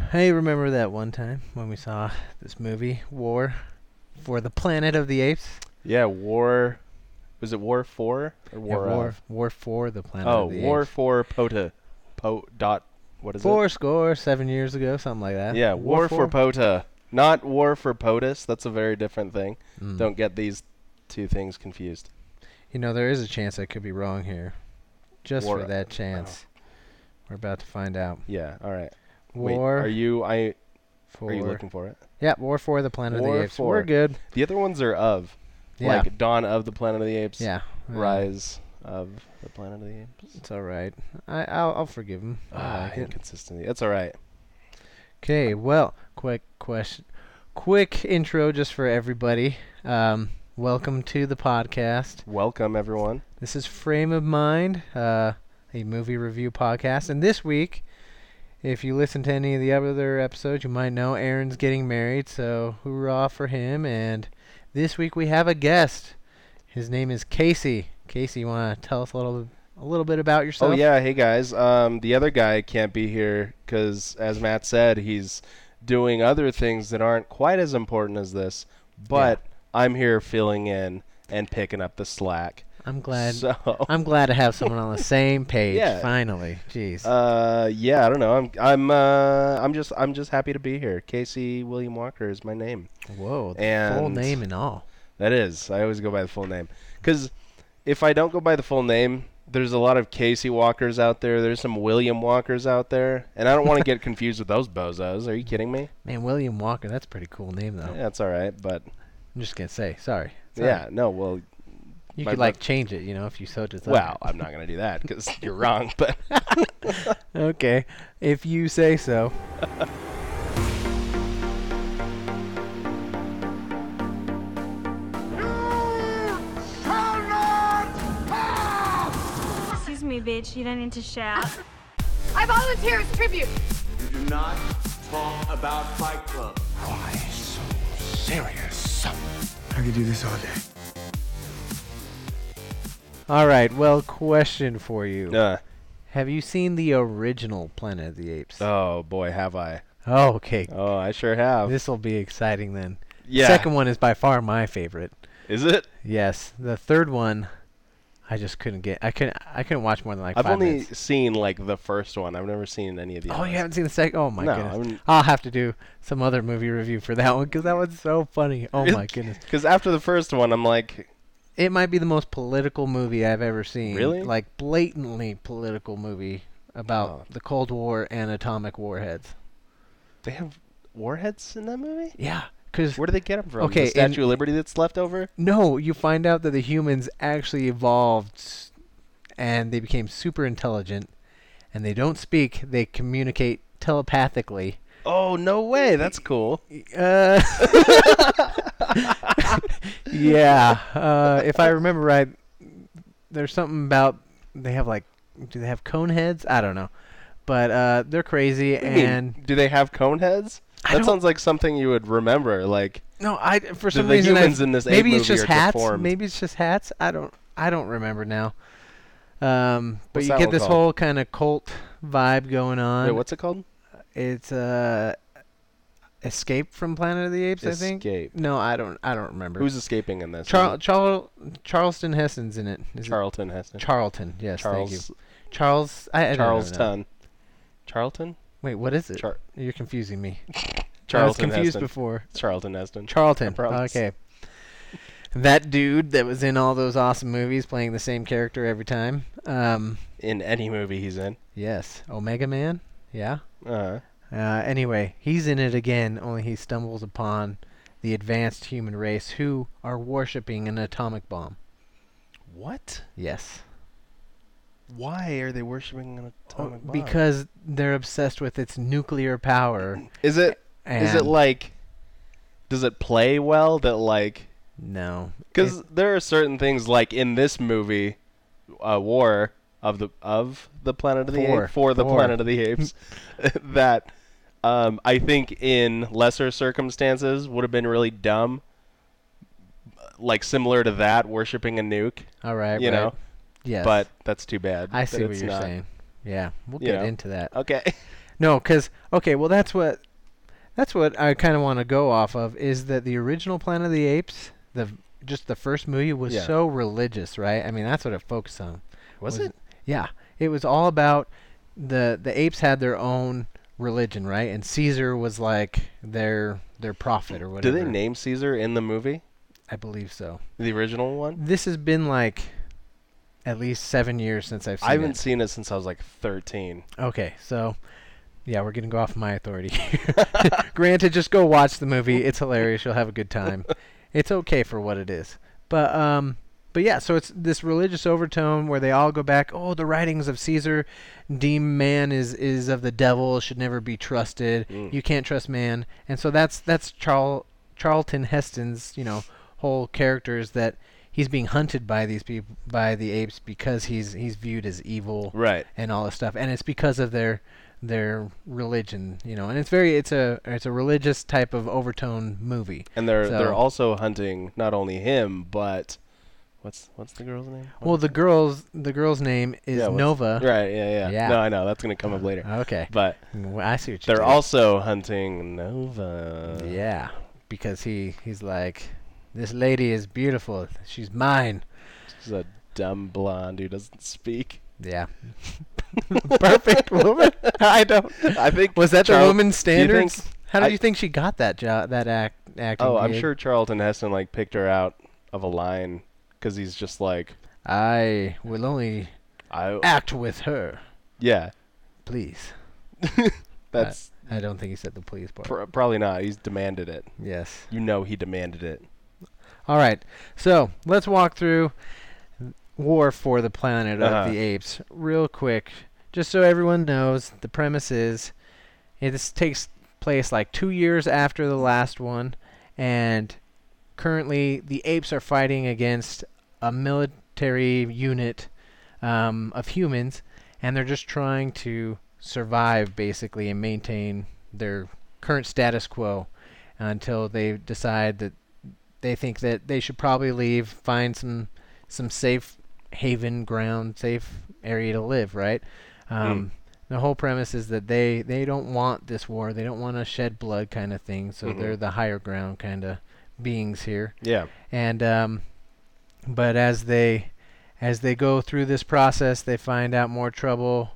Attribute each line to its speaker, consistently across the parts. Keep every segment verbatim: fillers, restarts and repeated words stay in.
Speaker 1: Hey, remember that one time when we saw this movie, War for the Planet of the Apes?
Speaker 2: Yeah, War. Was it War four or War
Speaker 1: yeah, War,
Speaker 2: of?
Speaker 1: War for the Planet
Speaker 2: Oh,
Speaker 1: of the
Speaker 2: War
Speaker 1: Apes.
Speaker 2: for Pota. Po dot. What is
Speaker 1: Four score, seven years ago, something like
Speaker 2: it?
Speaker 1: that.
Speaker 2: Yeah, War, for
Speaker 1: four?
Speaker 2: Pota. Not War for POTUS. That's a very different thing.
Speaker 1: Mm.
Speaker 2: Don't get these two things confused.
Speaker 1: You know, there is a chance I could be wrong here. Just
Speaker 2: War-
Speaker 1: for that chance. We're about to find out.
Speaker 2: Yeah. All right.
Speaker 1: War
Speaker 2: Wait. Are you? I.
Speaker 1: for...
Speaker 2: Are you looking for it?
Speaker 1: Yeah, War for the Planet
Speaker 2: War
Speaker 1: of the Apes.
Speaker 2: for-
Speaker 1: We're good.
Speaker 2: The other ones are of.
Speaker 1: Yeah.
Speaker 2: Like Dawn of the Planet of the Apes.
Speaker 1: yeah. uh,
Speaker 2: Rise of the Planet of the Apes.
Speaker 1: It's all right. I, I'll, I'll forgive him. I
Speaker 2: Ah,
Speaker 1: like it.
Speaker 2: inconsistency. That's all right.
Speaker 1: Okay, well, quick question. Quick intro just for everybody. Um, welcome to the podcast.
Speaker 2: Welcome everyone.
Speaker 1: This is Frame of Mind, uh, a movie review podcast. And this week, if you listen to any of the other episodes, you might know Aaron's getting married, so hoorah for him. And this week we have a guest. His name is Casey. Casey, you want to tell us a little a little bit about yourself?
Speaker 2: Oh yeah, hey guys. Um, the other guy can't be here because, as Matt said, he's doing other things that aren't quite as important as this. But I'm here filling in and picking up the slack.
Speaker 1: I'm glad.
Speaker 2: So,
Speaker 1: I'm glad to have someone on the same page.
Speaker 2: Yeah.
Speaker 1: Finally, jeez.
Speaker 2: uh, yeah, I don't know. I'm, I'm, uh, I'm just, I'm just happy to be here. Casey William Walker is my name.
Speaker 1: Whoa, the full
Speaker 2: and-
Speaker 1: name and all.
Speaker 2: That is. I always go by the full name. Because if I don't go by the full name, there's a lot of Casey Walkers out there. There's some William Walkers out there. And I don't want to get confused with those bozos. Are you kidding me?
Speaker 1: Man, William Walker, that's a pretty cool name, though.
Speaker 2: Yeah, that's all right. But,
Speaker 1: I'm just going to say, sorry. Sorry.
Speaker 2: yeah, no, well,
Speaker 1: You
Speaker 2: my
Speaker 1: could,
Speaker 2: bro-
Speaker 1: like, change it, you know, if you so desire.
Speaker 2: well, I'm not going to do that because you're wrong. But
Speaker 1: Okay, if you say so.
Speaker 3: Excuse me, bitch. You don't need to shout.
Speaker 4: I volunteer as tribute.
Speaker 5: You do not talk about Fight Club.
Speaker 6: Why so serious? I could do this all day.
Speaker 1: All right, well, question for you.
Speaker 2: uh,
Speaker 1: Have you seen the original Planet of the Apes?
Speaker 2: oh, boy, have I.
Speaker 1: Oh, okay.
Speaker 2: Oh, I sure have.
Speaker 1: This will be exciting then.
Speaker 2: yeah.
Speaker 1: Second one is by far my favorite.
Speaker 2: Is it?
Speaker 1: Yes. The third one, I just couldn't get. I couldn't. I couldn't watch more than like
Speaker 2: I've
Speaker 1: five
Speaker 2: only
Speaker 1: minutes.
Speaker 2: seen, like, the first one. I've never seen any of the
Speaker 1: Oh,
Speaker 2: others.
Speaker 1: you haven't seen the second? Oh my
Speaker 2: No,
Speaker 1: goodness!
Speaker 2: I'm-
Speaker 1: I'll have to do some other movie review for that one because that one's so funny. Oh my goodness!
Speaker 2: Because after the first one, I'm like,
Speaker 1: It might be the most political movie I've ever seen.
Speaker 2: Really?
Speaker 1: Like blatantly political movie about
Speaker 2: Oh.
Speaker 1: the Cold War and atomic warheads.
Speaker 2: they have warheads in that movie?
Speaker 1: Yeah, because
Speaker 2: Where do they get them from?
Speaker 1: Okay,
Speaker 2: the Statue
Speaker 1: in-
Speaker 2: of Liberty that's left over?
Speaker 1: no, you find out that the humans actually evolved s- and they became super intelligent, and they don't speak; they communicate telepathically.
Speaker 2: Oh, no way. That's cool.
Speaker 1: Uh, yeah, uh, if I remember right, there's something about they have like, do they have cone heads? I don't know, but uh, they're crazy
Speaker 2: What do you mean?
Speaker 1: and
Speaker 2: Do they have cone heads?
Speaker 1: I
Speaker 2: That
Speaker 1: don't-
Speaker 2: sounds like something you would remember. Like,
Speaker 1: no, I for
Speaker 2: the,
Speaker 1: some
Speaker 2: the
Speaker 1: reason I-
Speaker 2: humans in this ape
Speaker 1: maybe
Speaker 2: movie
Speaker 1: it's just
Speaker 2: are
Speaker 1: hats.
Speaker 2: deformed.
Speaker 1: Maybe it's just hats. I don't I don't remember now. Um, but
Speaker 2: What's
Speaker 1: you
Speaker 2: that
Speaker 1: get
Speaker 2: one
Speaker 1: this
Speaker 2: called?
Speaker 1: whole kind of cult vibe going on.
Speaker 2: Wait, what's it called?
Speaker 1: It's uh, Escape from Planet of the Apes. I think.
Speaker 2: Escape.
Speaker 1: No, I don't. I don't remember.
Speaker 2: Who's escaping in this?
Speaker 1: Char-
Speaker 2: Is it
Speaker 1: Charl- Charleston Heston's in it. Is it
Speaker 2: Charlton Heston.
Speaker 1: Charlton, yes, thank you.
Speaker 2: Charles.
Speaker 1: Charles, I, I don't know now.
Speaker 2: Charlestown. Charlton?
Speaker 1: Wait, what is it?
Speaker 2: Char-
Speaker 1: You're confusing me. I was
Speaker 2: Charlton
Speaker 1: confused
Speaker 2: Heston.
Speaker 1: before.
Speaker 2: Charlton Heston.
Speaker 1: Charlton.
Speaker 2: I promise.
Speaker 1: Okay. That dude that was in all those awesome movies, playing the same character every time. Um,
Speaker 2: In any movie he's in.
Speaker 1: yes, Omega Man. Yeah.
Speaker 2: Uh,
Speaker 1: Uh, anyway, he's in it again. Only he stumbles upon the advanced human race who are worshiping an atomic bomb.
Speaker 2: what?
Speaker 1: Yes.
Speaker 2: Why are they worshiping an atomic bomb?
Speaker 1: Because they're obsessed with its nuclear power.
Speaker 2: Is it is it
Speaker 1: and-
Speaker 2: like does it play well that like
Speaker 1: No.
Speaker 2: cuz there are certain things like in this movie uh, War of the of the Planet of the
Speaker 1: Four.
Speaker 2: Apes for the
Speaker 1: Four.
Speaker 2: Planet of the Apes that um, I think in lesser circumstances would have been really dumb, like similar to that worshiping a nuke,
Speaker 1: All right.
Speaker 2: you
Speaker 1: right.
Speaker 2: know.
Speaker 1: Yes.
Speaker 2: But that's too bad.
Speaker 1: I
Speaker 2: that
Speaker 1: see what
Speaker 2: it's
Speaker 1: you're
Speaker 2: not.
Speaker 1: saying. Yeah, we'll
Speaker 2: You
Speaker 1: get
Speaker 2: know.
Speaker 1: into that.
Speaker 2: Okay.
Speaker 1: No, because okay, well that's what that's what I kind of want to go off of is that the original Planet of the Apes, the just the first movie was
Speaker 2: Yeah.
Speaker 1: so religious, right? I mean, that's what it focused on.
Speaker 2: Was it?
Speaker 1: Yeah, it was all about the the apes had their own religion, right? And Caesar was like their their prophet or
Speaker 2: Do
Speaker 1: whatever.
Speaker 2: they name Caesar in the movie?
Speaker 1: I believe so.
Speaker 2: The original one?
Speaker 1: This has been like at least seven years since I've seen
Speaker 2: I haven't
Speaker 1: it.
Speaker 2: seen it since I was like thirteen.
Speaker 1: Okay, so yeah, we're gonna go off my authority. Granted, just go watch the movie. It's hilarious. You'll have a good time. It's okay for what it is. But um, but yeah, so it's this religious overtone where they all go back. Oh, the writings of Caesar deem man is is of the devil. Should never be trusted.
Speaker 2: Mm.
Speaker 1: You can't trust man. And so that's that's Charl Charlton Heston's you know whole character is that he's being hunted by these people by the apes because he's he's viewed as evil
Speaker 2: Right.
Speaker 1: and all this stuff, and it's because of their their religion, you know, and it's very it's a it's a religious type of overtone movie.
Speaker 2: And they're
Speaker 1: So-
Speaker 2: they're also hunting not only him, but what's what's the girl's name?
Speaker 1: Well, the girl's the girl's name is
Speaker 2: Yeah, what's-
Speaker 1: Nova.
Speaker 2: Right, yeah, yeah,
Speaker 1: Yeah.
Speaker 2: No, I know. That's going to come up later.
Speaker 1: Okay,
Speaker 2: But
Speaker 1: Well, I see what you
Speaker 2: they're
Speaker 1: did.
Speaker 2: also hunting Nova.
Speaker 1: Yeah, because he he's like, this lady is beautiful. She's mine.
Speaker 2: She's a dumb blonde who doesn't speak.
Speaker 1: Yeah. Perfect woman. I don't.
Speaker 2: I think
Speaker 1: Was that
Speaker 2: Charl-
Speaker 1: the woman's
Speaker 2: do you think-
Speaker 1: standards? How do
Speaker 2: I-
Speaker 1: you think she got that job? That act acting?
Speaker 2: Oh, I'm
Speaker 1: gig?
Speaker 2: sure Charlton Heston like picked her out of a line because he's just like,
Speaker 1: I will only
Speaker 2: I
Speaker 1: act with her,
Speaker 2: yeah.
Speaker 1: please.
Speaker 2: That's
Speaker 1: I don't think he said the please part.
Speaker 2: pr- probably not. He's demanded it.
Speaker 1: Yes.
Speaker 2: You know he demanded it.
Speaker 1: All right. So let's walk through War for the Planet of
Speaker 2: Uh-huh.
Speaker 1: the Apes real quick, just so everyone knows. The premise is it this takes place like two years after the last one, and currently the apes are fighting against a military unit um, of humans, and they're just trying to survive basically and maintain their current status quo until they decide that they think that they should probably leave, find some some safe haven ground, safe area to live, right? Um, The whole premise is that they, they don't want this war. They don't want to shed blood kind of thing, so
Speaker 2: Mhm.
Speaker 1: they're the higher ground kind of beings here.
Speaker 2: Yeah.
Speaker 1: And um, but as they as they go through this process, they find out more trouble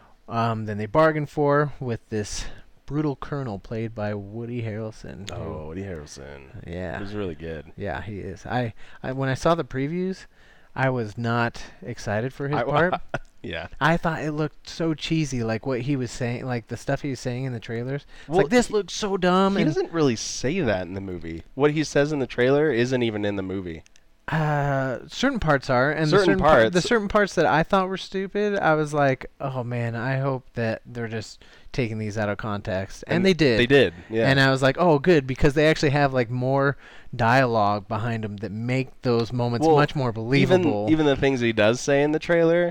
Speaker 1: um, than they bargained for with this brutal colonel played by Woody Harrelson. who-
Speaker 2: Oh, Woody Harrelson.
Speaker 1: yeah,
Speaker 2: He was really good.
Speaker 1: yeah, he is. I, I when I saw the previews, I was not excited for his
Speaker 2: I-
Speaker 1: part.
Speaker 2: Yeah.
Speaker 1: I thought it looked so cheesy, like what he was saying, like the stuff he was saying in the trailers. It's
Speaker 2: Well,
Speaker 1: like this
Speaker 2: he-
Speaker 1: looks so dumb.
Speaker 2: He
Speaker 1: and
Speaker 2: doesn't really say that in the movie. What he says in the trailer isn't even in the movie.
Speaker 1: Uh, certain parts are, and the
Speaker 2: Certain
Speaker 1: certain par- the
Speaker 2: parts-
Speaker 1: certain parts that I thought were stupid, I was like, oh man, I hope that they're just taking these out of context, and, they did.
Speaker 2: They did. Yeah.
Speaker 1: And I was like, oh, good, because they actually have like more dialogue behind them that make those moments
Speaker 2: Well,
Speaker 1: much more believable.
Speaker 2: Even even the things he does say in the trailer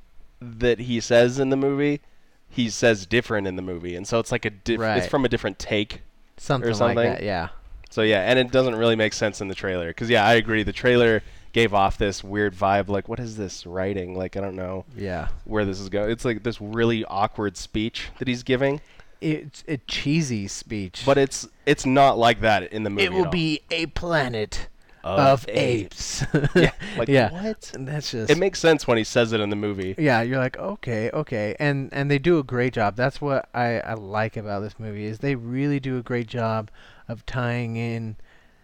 Speaker 2: that he says in the movie, he says different in the movie, and so it's like a diff-
Speaker 1: Right.
Speaker 2: it's from a different take.
Speaker 1: something, like
Speaker 2: something.
Speaker 1: that, yeah.
Speaker 2: So yeah, and it doesn't really make sense in the trailer because yeah, I agree. The trailer gave off this weird vibe, like what is this writing? Like I don't know
Speaker 1: Yeah.
Speaker 2: where this is going. It's like this really awkward speech that he's giving,
Speaker 1: It's a cheesy speech.
Speaker 2: but it's it's not like that in the movie.
Speaker 1: it will
Speaker 2: at all.
Speaker 1: be a planet
Speaker 2: Of
Speaker 1: of,
Speaker 2: apes.
Speaker 1: apes.
Speaker 2: Yeah, like
Speaker 1: yeah.
Speaker 2: what?
Speaker 1: And that's just
Speaker 2: It makes sense when he says it in the movie.
Speaker 1: yeah, you're like, okay, okay. And and they do a great job. That's what I, I like about this movie is they really do a great job of tying in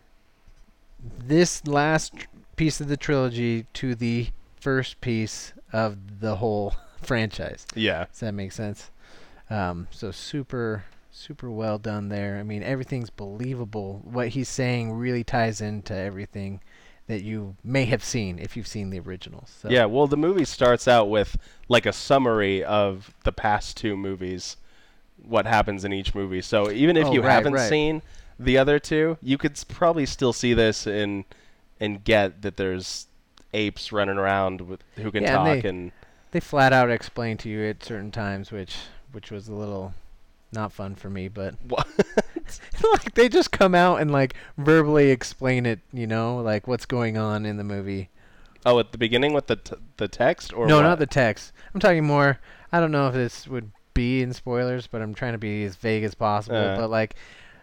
Speaker 1: this last tr- piece of the trilogy to the first piece of the whole franchise.
Speaker 2: Yeah.
Speaker 1: Does that make sense? Um, so super, super well done there. I mean, everything's believable. What he's saying really ties into everything that you may have seen if you've seen the originals. So.
Speaker 2: Yeah, well, the movie starts out with like a summary of the past two movies, what happens in each movie. So even if
Speaker 1: Oh,
Speaker 2: you
Speaker 1: right,
Speaker 2: haven't
Speaker 1: right.
Speaker 2: seen the other two, you could s- probably still see this and and get that there's apes running around with who can
Speaker 1: Yeah, and
Speaker 2: talk
Speaker 1: they-
Speaker 2: and
Speaker 1: They flat out explain to you at certain times, which which was a little not fun for me, but
Speaker 2: What?
Speaker 1: like they just come out and like verbally explain it, you know, like what's going on in the movie.
Speaker 2: Oh, at the beginning with the t- the text or
Speaker 1: no,
Speaker 2: what?
Speaker 1: not the text. I'm talking more. I don't know if this would be in spoilers, but I'm trying to be as vague as possible.
Speaker 2: Uh.
Speaker 1: But like,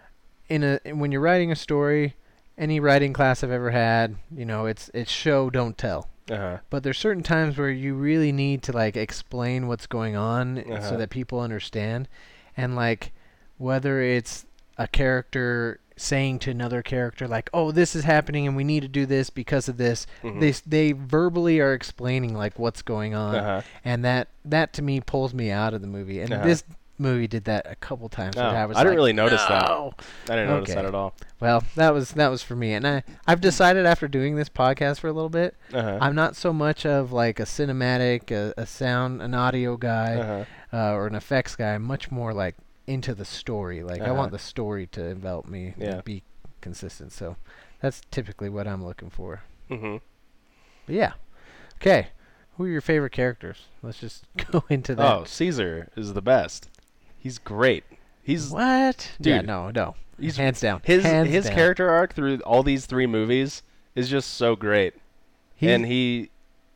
Speaker 1: in a when you're writing a story, any writing class I've ever had, you know, it's it's show don't tell.
Speaker 2: Uh-huh.
Speaker 1: But there's certain times where you really need to like explain what's going on
Speaker 2: Uh-huh.
Speaker 1: so that people understand, and like whether it's a character saying to another character like, "Oh, this is happening and we need to do this because of this."
Speaker 2: Mhm.
Speaker 1: They s- they verbally are explaining like what's going on,
Speaker 2: Uh-huh.
Speaker 1: and that that to me pulls me out of the movie. And
Speaker 2: Uh-huh.
Speaker 1: this movie did that a couple times.
Speaker 2: Oh,
Speaker 1: where I was
Speaker 2: I didn't
Speaker 1: like,
Speaker 2: really notice that.
Speaker 1: "No."
Speaker 2: I didn't notice
Speaker 1: Okay.
Speaker 2: that at all.
Speaker 1: Well, that was that was for me, and I I've decided after doing this podcast for a little bit,
Speaker 2: Uh-huh.
Speaker 1: I'm not so much of like a cinematic, a, a sound, an audio guy,
Speaker 2: Uh-huh.
Speaker 1: uh, or an effects guy. I'm much more like into the story. Like I
Speaker 2: Uh-huh.
Speaker 1: want the story to envelop me
Speaker 2: Yeah.
Speaker 1: and be consistent. So that's typically what I'm looking for.
Speaker 2: Mhm.
Speaker 1: But yeah, okay. Who are your favorite characters? Let's just go into that.
Speaker 2: Oh, Caesar is the best. He's great. He's
Speaker 1: What? Yeah,
Speaker 2: Dude,
Speaker 1: no, no.
Speaker 2: he's
Speaker 1: Hands down.
Speaker 2: his
Speaker 1: Hands
Speaker 2: his
Speaker 1: down.
Speaker 2: character arc through all these three movies is just so great.
Speaker 1: He's-
Speaker 2: and he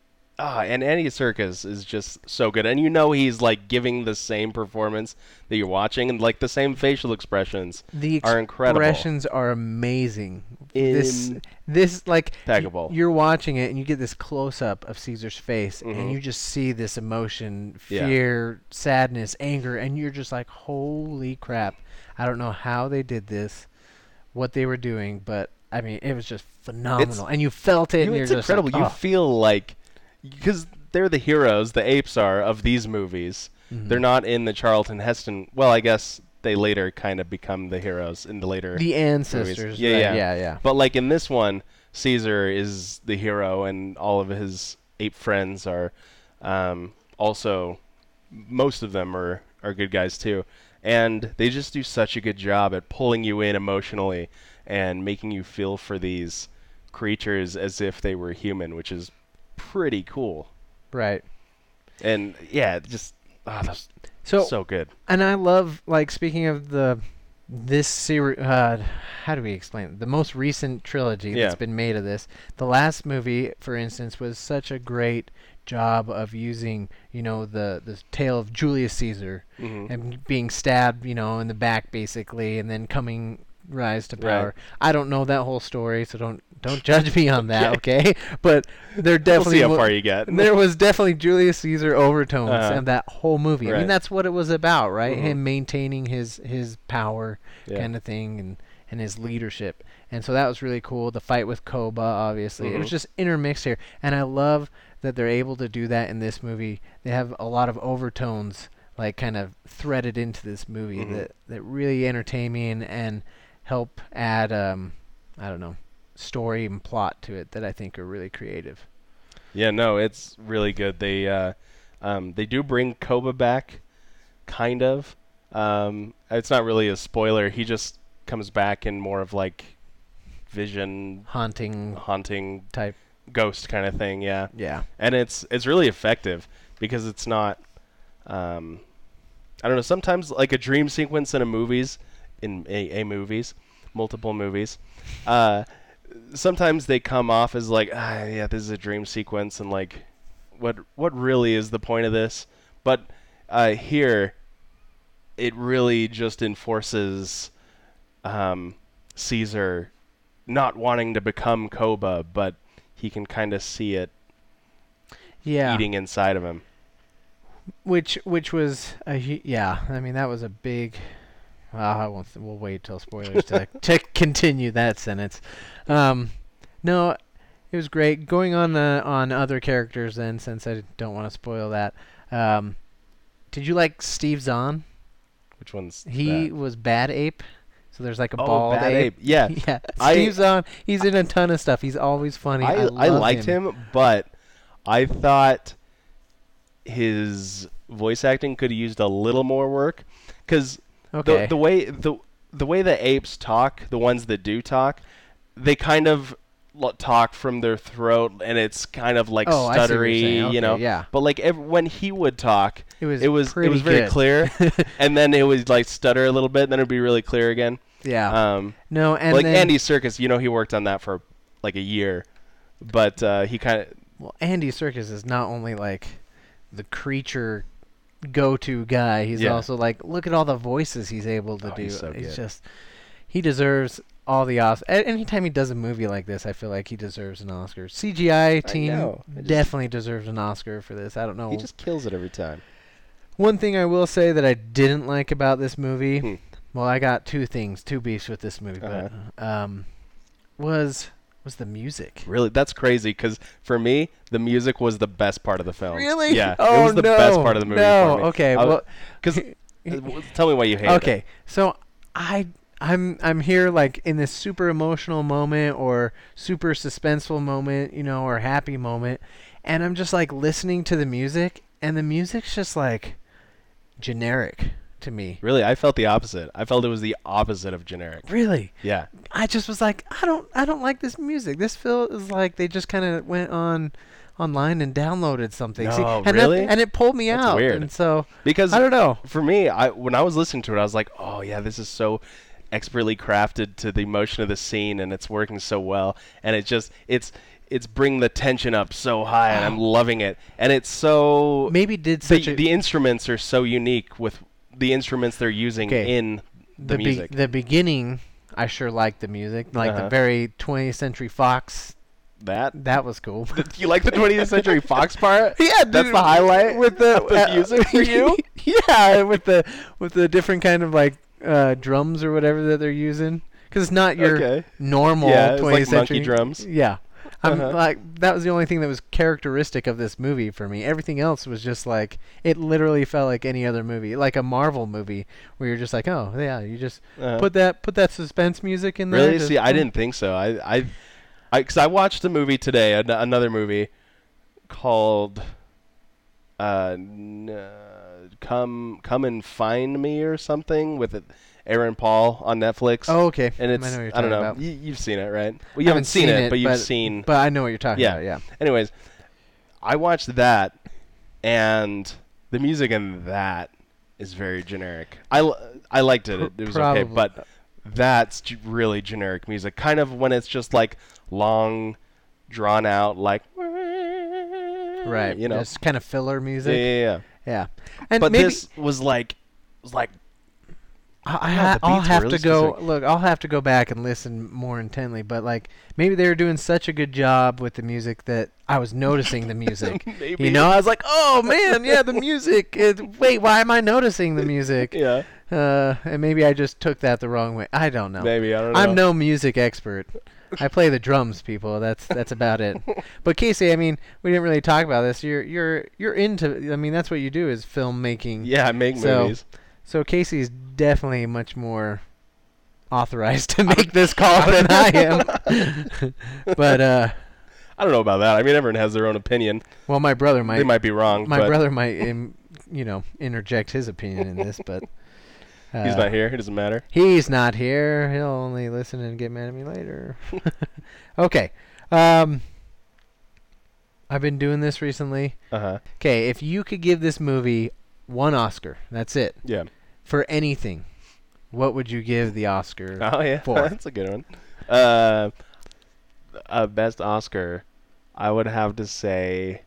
Speaker 2: ah and Andy Serkis is just so good, and you know he's like giving the same performance that you're watching, and like the same facial expressions
Speaker 1: the
Speaker 2: are incredible.
Speaker 1: expressions are amazing. this
Speaker 2: In-
Speaker 1: this like y-
Speaker 2: Impeccable.
Speaker 1: you're watching it and you get this close up of Caesar's face
Speaker 2: Mhm.
Speaker 1: and you just see this emotion,
Speaker 2: Yeah.
Speaker 1: fear, sadness, anger, and you're just like, holy crap. I don't know how they did this, what they were doing, but I mean it was just phenomenal. and you felt it
Speaker 2: You-
Speaker 1: and you're
Speaker 2: it's
Speaker 1: just
Speaker 2: incredible.
Speaker 1: like,
Speaker 2: you
Speaker 1: oh.
Speaker 2: feel like because they're the heroes, the apes are of these movies.
Speaker 1: Mhm.
Speaker 2: They're not in the Charlton Heston. Well, I guess they later kind of become the heroes in the later
Speaker 1: the ancestors.
Speaker 2: Yeah,
Speaker 1: right,
Speaker 2: yeah.
Speaker 1: yeah, yeah.
Speaker 2: But like in this one, Caesar is the hero, and all of his ape friends are um, also. Most of them are are good guys too, and they just do such a good job at pulling you in emotionally and making you feel for these creatures as if they were human, which is pretty cool.
Speaker 1: Right.
Speaker 2: And yeah, it just ah, that's
Speaker 1: So
Speaker 2: so good.
Speaker 1: And I love, like, speaking of the this series, uh, how do we explain it? The most recent trilogy
Speaker 2: Yeah.
Speaker 1: that's been made of this. The last movie, for instance, was such a great job of using, you know, the the tale of Julius Caesar
Speaker 2: Mhm.
Speaker 1: and being stabbed, you know, in the back basically, and then coming rise to
Speaker 2: Right.
Speaker 1: power. I don't know that whole story, so don't don't judge me on that, okay? But there definitely
Speaker 2: We'll see how
Speaker 1: wa-
Speaker 2: far you get.
Speaker 1: there was definitely Julius Caesar overtones
Speaker 2: Uh-huh.
Speaker 1: in that whole movie. I
Speaker 2: Right.
Speaker 1: mean, that's what it was about, right?
Speaker 2: Mhm.
Speaker 1: Him maintaining his his power,
Speaker 2: Yeah.
Speaker 1: kind of thing, and and his leadership. And so that was really cool. The fight with Koba, obviously, it was
Speaker 2: Mhm.
Speaker 1: just intermixed here, and I love that they're able to do that in this movie. They have a lot of overtones, like kind of threaded into this movie
Speaker 2: Mhm.
Speaker 1: that that really entertain me and and help add um I don't know story and plot to it that I think are really creative.
Speaker 2: Yeah, no, it's really good. They uh, um, they do bring Koba back, kind of. Um, it's not really a spoiler. He just comes back in more of like vision,
Speaker 1: Haunting
Speaker 2: haunting,
Speaker 1: type.
Speaker 2: ghost kind of thing. Yeah,
Speaker 1: Yeah.
Speaker 2: and it's it's really effective because it's not. Um, I don't know. Sometimes like a dream sequence in a movies, in a, a movies, multiple movies. Uh, sometimes they come off as like, ah, yeah, this is a dream sequence, and like, what what really is the point of this? But uh, here, it really just enforces um, Caesar not wanting to become Koba, but he can kind of see it
Speaker 1: Yeah.
Speaker 2: eating inside of him.
Speaker 1: Which which was a hu- yeah. I mean that was a big. Well, I won't. We'll wait till spoilers to to continue that sentence. Um, no, it was great going on uh, on other characters. Then, since I don't want to spoil that, um, did you like Steve Zahn?
Speaker 2: Which one's
Speaker 1: He
Speaker 2: that?
Speaker 1: was Bad Ape. So there's like a
Speaker 2: Oh,
Speaker 1: bald
Speaker 2: Bad
Speaker 1: ape.
Speaker 2: Ape. Yeah.
Speaker 1: yeah.
Speaker 2: I-
Speaker 1: Steve Zahn. He's in a ton of stuff. He's always funny.
Speaker 2: I,
Speaker 1: I,
Speaker 2: I
Speaker 1: love
Speaker 2: liked him. but I thought his voice acting could have used a little more work, because
Speaker 1: Okay.
Speaker 2: the the way the the way the apes talk, the ones that do talk, they kind of l- talk from their throat, and it's kind of like
Speaker 1: Oh, I see what you're
Speaker 2: stuttery,
Speaker 1: saying. Okay,
Speaker 2: you know.
Speaker 1: yeah.
Speaker 2: But like ev- when he would talk,
Speaker 1: It was
Speaker 2: it was it
Speaker 1: pretty
Speaker 2: was very
Speaker 1: good.
Speaker 2: clear, and then it would like stutter a little bit, and then it'd be really clear again.
Speaker 1: yeah.
Speaker 2: Um,
Speaker 1: no, and
Speaker 2: like
Speaker 1: then,
Speaker 2: Andy Serkis, you know, he worked on that for like a year, but uh, he kind of
Speaker 1: Well, Andy Serkis is not only like the creature go-to guy. He's
Speaker 2: Yeah.
Speaker 1: also like, look at all the voices he's able to
Speaker 2: Oh,
Speaker 1: do.
Speaker 2: he's so
Speaker 1: It's
Speaker 2: good.
Speaker 1: just, he deserves all the Oscars. Anytime he does a movie like this, I feel like he deserves an Oscar. C G I team
Speaker 2: know. I just-
Speaker 1: definitely deserves an Oscar for this. I don't know.
Speaker 2: He just kills it every time.
Speaker 1: One thing I will say that I didn't like about this movie,
Speaker 2: Hmm.
Speaker 1: well, I got two things, two beefs with this movie,
Speaker 2: Uh-huh.
Speaker 1: but um, was was the music.
Speaker 2: Really, that's crazy because for me, the music was the best part of the film.
Speaker 1: Really?
Speaker 2: Yeah,
Speaker 1: Oh,
Speaker 2: it was the
Speaker 1: no.
Speaker 2: best part of the movie
Speaker 1: No.
Speaker 2: for me.
Speaker 1: Okay.
Speaker 2: I-
Speaker 1: Well,
Speaker 2: 'cause- Uh, Tell me why you hate it.
Speaker 1: okay. So I I'm I'm here like in this super emotional moment or super suspenseful moment, you know, or happy moment, and I'm just like listening to the music, and the music's just like generic to me.
Speaker 2: Really, I felt the opposite. I felt it was the opposite of generic.
Speaker 1: Really?
Speaker 2: Yeah.
Speaker 1: I just was like, I don't, I don't like this music. This feels like they just kind of went on, online and downloaded something.
Speaker 2: No,
Speaker 1: See, and that-
Speaker 2: really?
Speaker 1: and it pulled me
Speaker 2: That's
Speaker 1: out.
Speaker 2: weird.
Speaker 1: And so
Speaker 2: Because
Speaker 1: I don't know.
Speaker 2: for me, I when I was listening to it, I was like, "Oh yeah, this is so expertly crafted to the emotion of the scene, and it's working so well." And it just it's it's bringing the tension up so high, and I'm loving it. And it's so
Speaker 1: Maybe did such
Speaker 2: the,
Speaker 1: a
Speaker 2: the instruments are so unique with the instruments they're using
Speaker 1: 'Kay.
Speaker 2: in the,
Speaker 1: the be-
Speaker 2: music.
Speaker 1: the beginning. I sure liked the music, like
Speaker 2: Uh-huh.
Speaker 1: the very twentieth Century Fox.
Speaker 2: that
Speaker 1: That was cool.
Speaker 2: you like the twentieth Century Fox part?
Speaker 1: Yeah,
Speaker 2: That's
Speaker 1: dude,
Speaker 2: the highlight
Speaker 1: with the,
Speaker 2: of the
Speaker 1: uh,
Speaker 2: music for you?
Speaker 1: Yeah, with the with the different kind of like uh, drums or whatever that they're using, because it's not your
Speaker 2: Okay.
Speaker 1: normal
Speaker 2: Yeah, it's like
Speaker 1: twentieth
Speaker 2: monkey
Speaker 1: century
Speaker 2: drums.
Speaker 1: Yeah, I'm
Speaker 2: Uh-huh.
Speaker 1: like that was the only thing that was characteristic of this movie for me. Everything else was just like it literally felt like any other movie, like a Marvel movie, where you're just like, oh yeah, you just
Speaker 2: Uh-huh.
Speaker 1: put that put that suspense music in there.
Speaker 2: Really?
Speaker 1: just-
Speaker 2: See, I didn't think so. I, I, I, because I watched a movie today, an- another movie called, uh, n- uh, "Come, Come and Find Me" or something with it, Aaron Paul on Netflix.
Speaker 1: Oh, okay.
Speaker 2: and
Speaker 1: I
Speaker 2: it's
Speaker 1: know what you're
Speaker 2: I don't
Speaker 1: talking
Speaker 2: know.
Speaker 1: about.
Speaker 2: You, you've seen it, right? Well,
Speaker 1: I
Speaker 2: you haven't seen, it, but you've
Speaker 1: but,
Speaker 2: seen.
Speaker 1: But I know what you're talking
Speaker 2: Yeah.
Speaker 1: about. Yeah.
Speaker 2: Anyways, I watched that, and the music in that is very generic. I, l- I liked it. It, it was okay,
Speaker 1: Probably.
Speaker 2: but that's g- really generic music. Kind of when it's just like long, drawn out, like
Speaker 1: Right.
Speaker 2: You know,
Speaker 1: just kind of filler
Speaker 2: yeah,
Speaker 1: music.
Speaker 2: yeah, yeah.
Speaker 1: Yeah. And
Speaker 2: But
Speaker 1: maybe
Speaker 2: this was like, was like
Speaker 1: I, I
Speaker 2: Yeah,
Speaker 1: ha-
Speaker 2: the
Speaker 1: I'll
Speaker 2: beats were
Speaker 1: have
Speaker 2: really
Speaker 1: to go
Speaker 2: specific.
Speaker 1: look. I'll have to go back and listen more intently. But like maybe they were doing such a good job with the music that I was noticing the music.
Speaker 2: Maybe.
Speaker 1: You know, I was like, oh man, yeah, the music. It, wait, why am I noticing the music?
Speaker 2: yeah,
Speaker 1: Uh, and maybe I just took that the wrong way. I don't know.
Speaker 2: maybe I don't know.
Speaker 1: I'm no music expert. I play the drums, people. That's that's about it. But Casey, I mean, we didn't really talk about this. You're you're you're into. I mean, that's what you do is filmmaking.
Speaker 2: Yeah, I make
Speaker 1: So-
Speaker 2: movies.
Speaker 1: So Casey's definitely much more authorized to make this call than I am. But uh,
Speaker 2: I don't know about that. I mean, everyone has their own opinion.
Speaker 1: well, my brother might.
Speaker 2: they might be wrong.
Speaker 1: my
Speaker 2: but
Speaker 1: brother might, um, you know, interject his opinion in this, but uh,
Speaker 2: he's not here. It doesn't matter.
Speaker 1: He's not here. He'll only listen and get mad at me later. Okay. Um, I've been doing this recently.
Speaker 2: Uh huh.
Speaker 1: Okay, if you could give this movie one Oscar, that's it,
Speaker 2: Yeah.
Speaker 1: for anything, what would you give the Oscar?
Speaker 2: Oh yeah,
Speaker 1: Four.
Speaker 2: that's a good one. Uh, uh, best Oscar, I would have to say.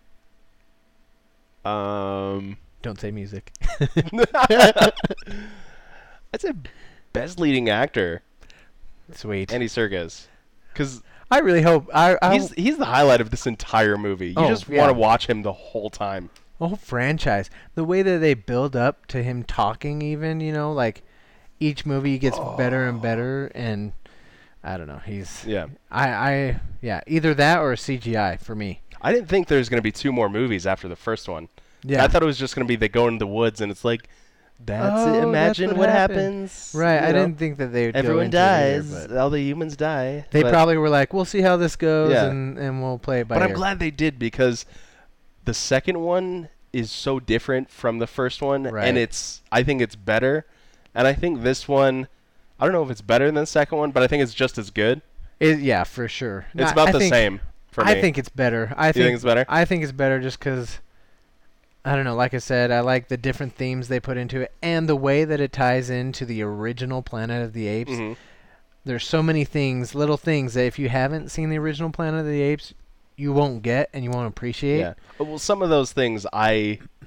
Speaker 2: Um,
Speaker 1: Don't say music.
Speaker 2: I'd say best leading actor,
Speaker 1: Sweet.
Speaker 2: Andy Serkis, because
Speaker 1: I really hope I, I
Speaker 2: he's he's the highlight of this entire movie. You
Speaker 1: Oh,
Speaker 2: just
Speaker 1: yeah.
Speaker 2: want to watch him the whole time.
Speaker 1: the whole franchise, the way that they build up to him talking, even you know, like each movie gets better and better, and I don't know. He's
Speaker 2: Yeah,
Speaker 1: I I yeah, either that or C G I for me.
Speaker 2: I didn't think there was gonna be two more movies after the first one.
Speaker 1: Yeah,
Speaker 2: I thought it was just gonna be they go into the woods and it's like, that's
Speaker 1: Oh,
Speaker 2: it.
Speaker 1: that's
Speaker 2: Imagine
Speaker 1: what
Speaker 2: what,
Speaker 1: happened.
Speaker 2: happens.
Speaker 1: right.
Speaker 2: you
Speaker 1: I
Speaker 2: know?
Speaker 1: didn't think that they would
Speaker 2: Everyone
Speaker 1: go into it
Speaker 2: dies.
Speaker 1: either, but
Speaker 2: All the humans die.
Speaker 1: they
Speaker 2: but,
Speaker 1: probably were like, we'll see how this goes,
Speaker 2: Yeah.
Speaker 1: and and we'll play it by
Speaker 2: But I'm
Speaker 1: ear.
Speaker 2: glad they did because the second one is so different from the first one,
Speaker 1: Right.
Speaker 2: and it's I think it's better, and I think this one, I don't know if it's better than the second one, but I think it's just as good.
Speaker 1: It, yeah, for sure.
Speaker 2: It's
Speaker 1: No,
Speaker 2: about
Speaker 1: I
Speaker 2: the
Speaker 1: think,
Speaker 2: same for
Speaker 1: I
Speaker 2: me.
Speaker 1: think it's better. I
Speaker 2: you
Speaker 1: think,
Speaker 2: think it's better?
Speaker 1: I think it's better just because, I don't know, like I said, I like the different themes they put into it and the way that it ties into the original Planet of the Apes.
Speaker 2: Mhm.
Speaker 1: There's so many things, little things, that if you haven't seen the original Planet of the Apes, you won't get and you won't appreciate.
Speaker 2: Yeah. Well, some of those things I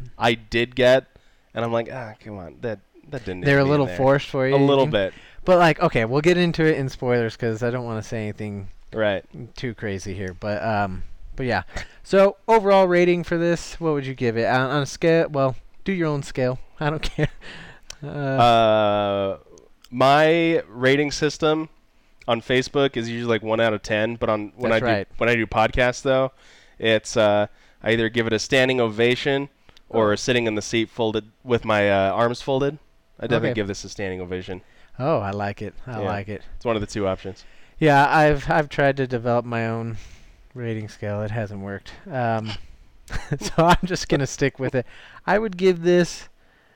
Speaker 2: I did get, and I'm like, ah, come on, that that didn't. need
Speaker 1: They're
Speaker 2: to
Speaker 1: a
Speaker 2: be in
Speaker 1: little
Speaker 2: there.
Speaker 1: forced for you.
Speaker 2: A
Speaker 1: you
Speaker 2: little
Speaker 1: think?
Speaker 2: bit,
Speaker 1: But like, okay, we'll get into it in spoilers because I don't want to say anything
Speaker 2: right?
Speaker 1: too crazy here. But um, but yeah. So overall rating for this, what would you give it on, on a scale? Well, do your own scale. I don't care. Uh,
Speaker 2: Uh, my rating system on Facebook is usually like one out of ten, but on when
Speaker 1: That's
Speaker 2: I
Speaker 1: right.
Speaker 2: do when I do podcasts though, it's uh, I either give it a standing ovation or sitting in the seat folded with my uh, arms folded. I definitely
Speaker 1: Okay.
Speaker 2: give this a standing ovation.
Speaker 1: oh, I like it. I
Speaker 2: Yeah.
Speaker 1: like it.
Speaker 2: It's one of the two options.
Speaker 1: Yeah, I've I've tried to develop my own rating scale. It hasn't worked. Um, so I'm just gonna stick with it. I would give this.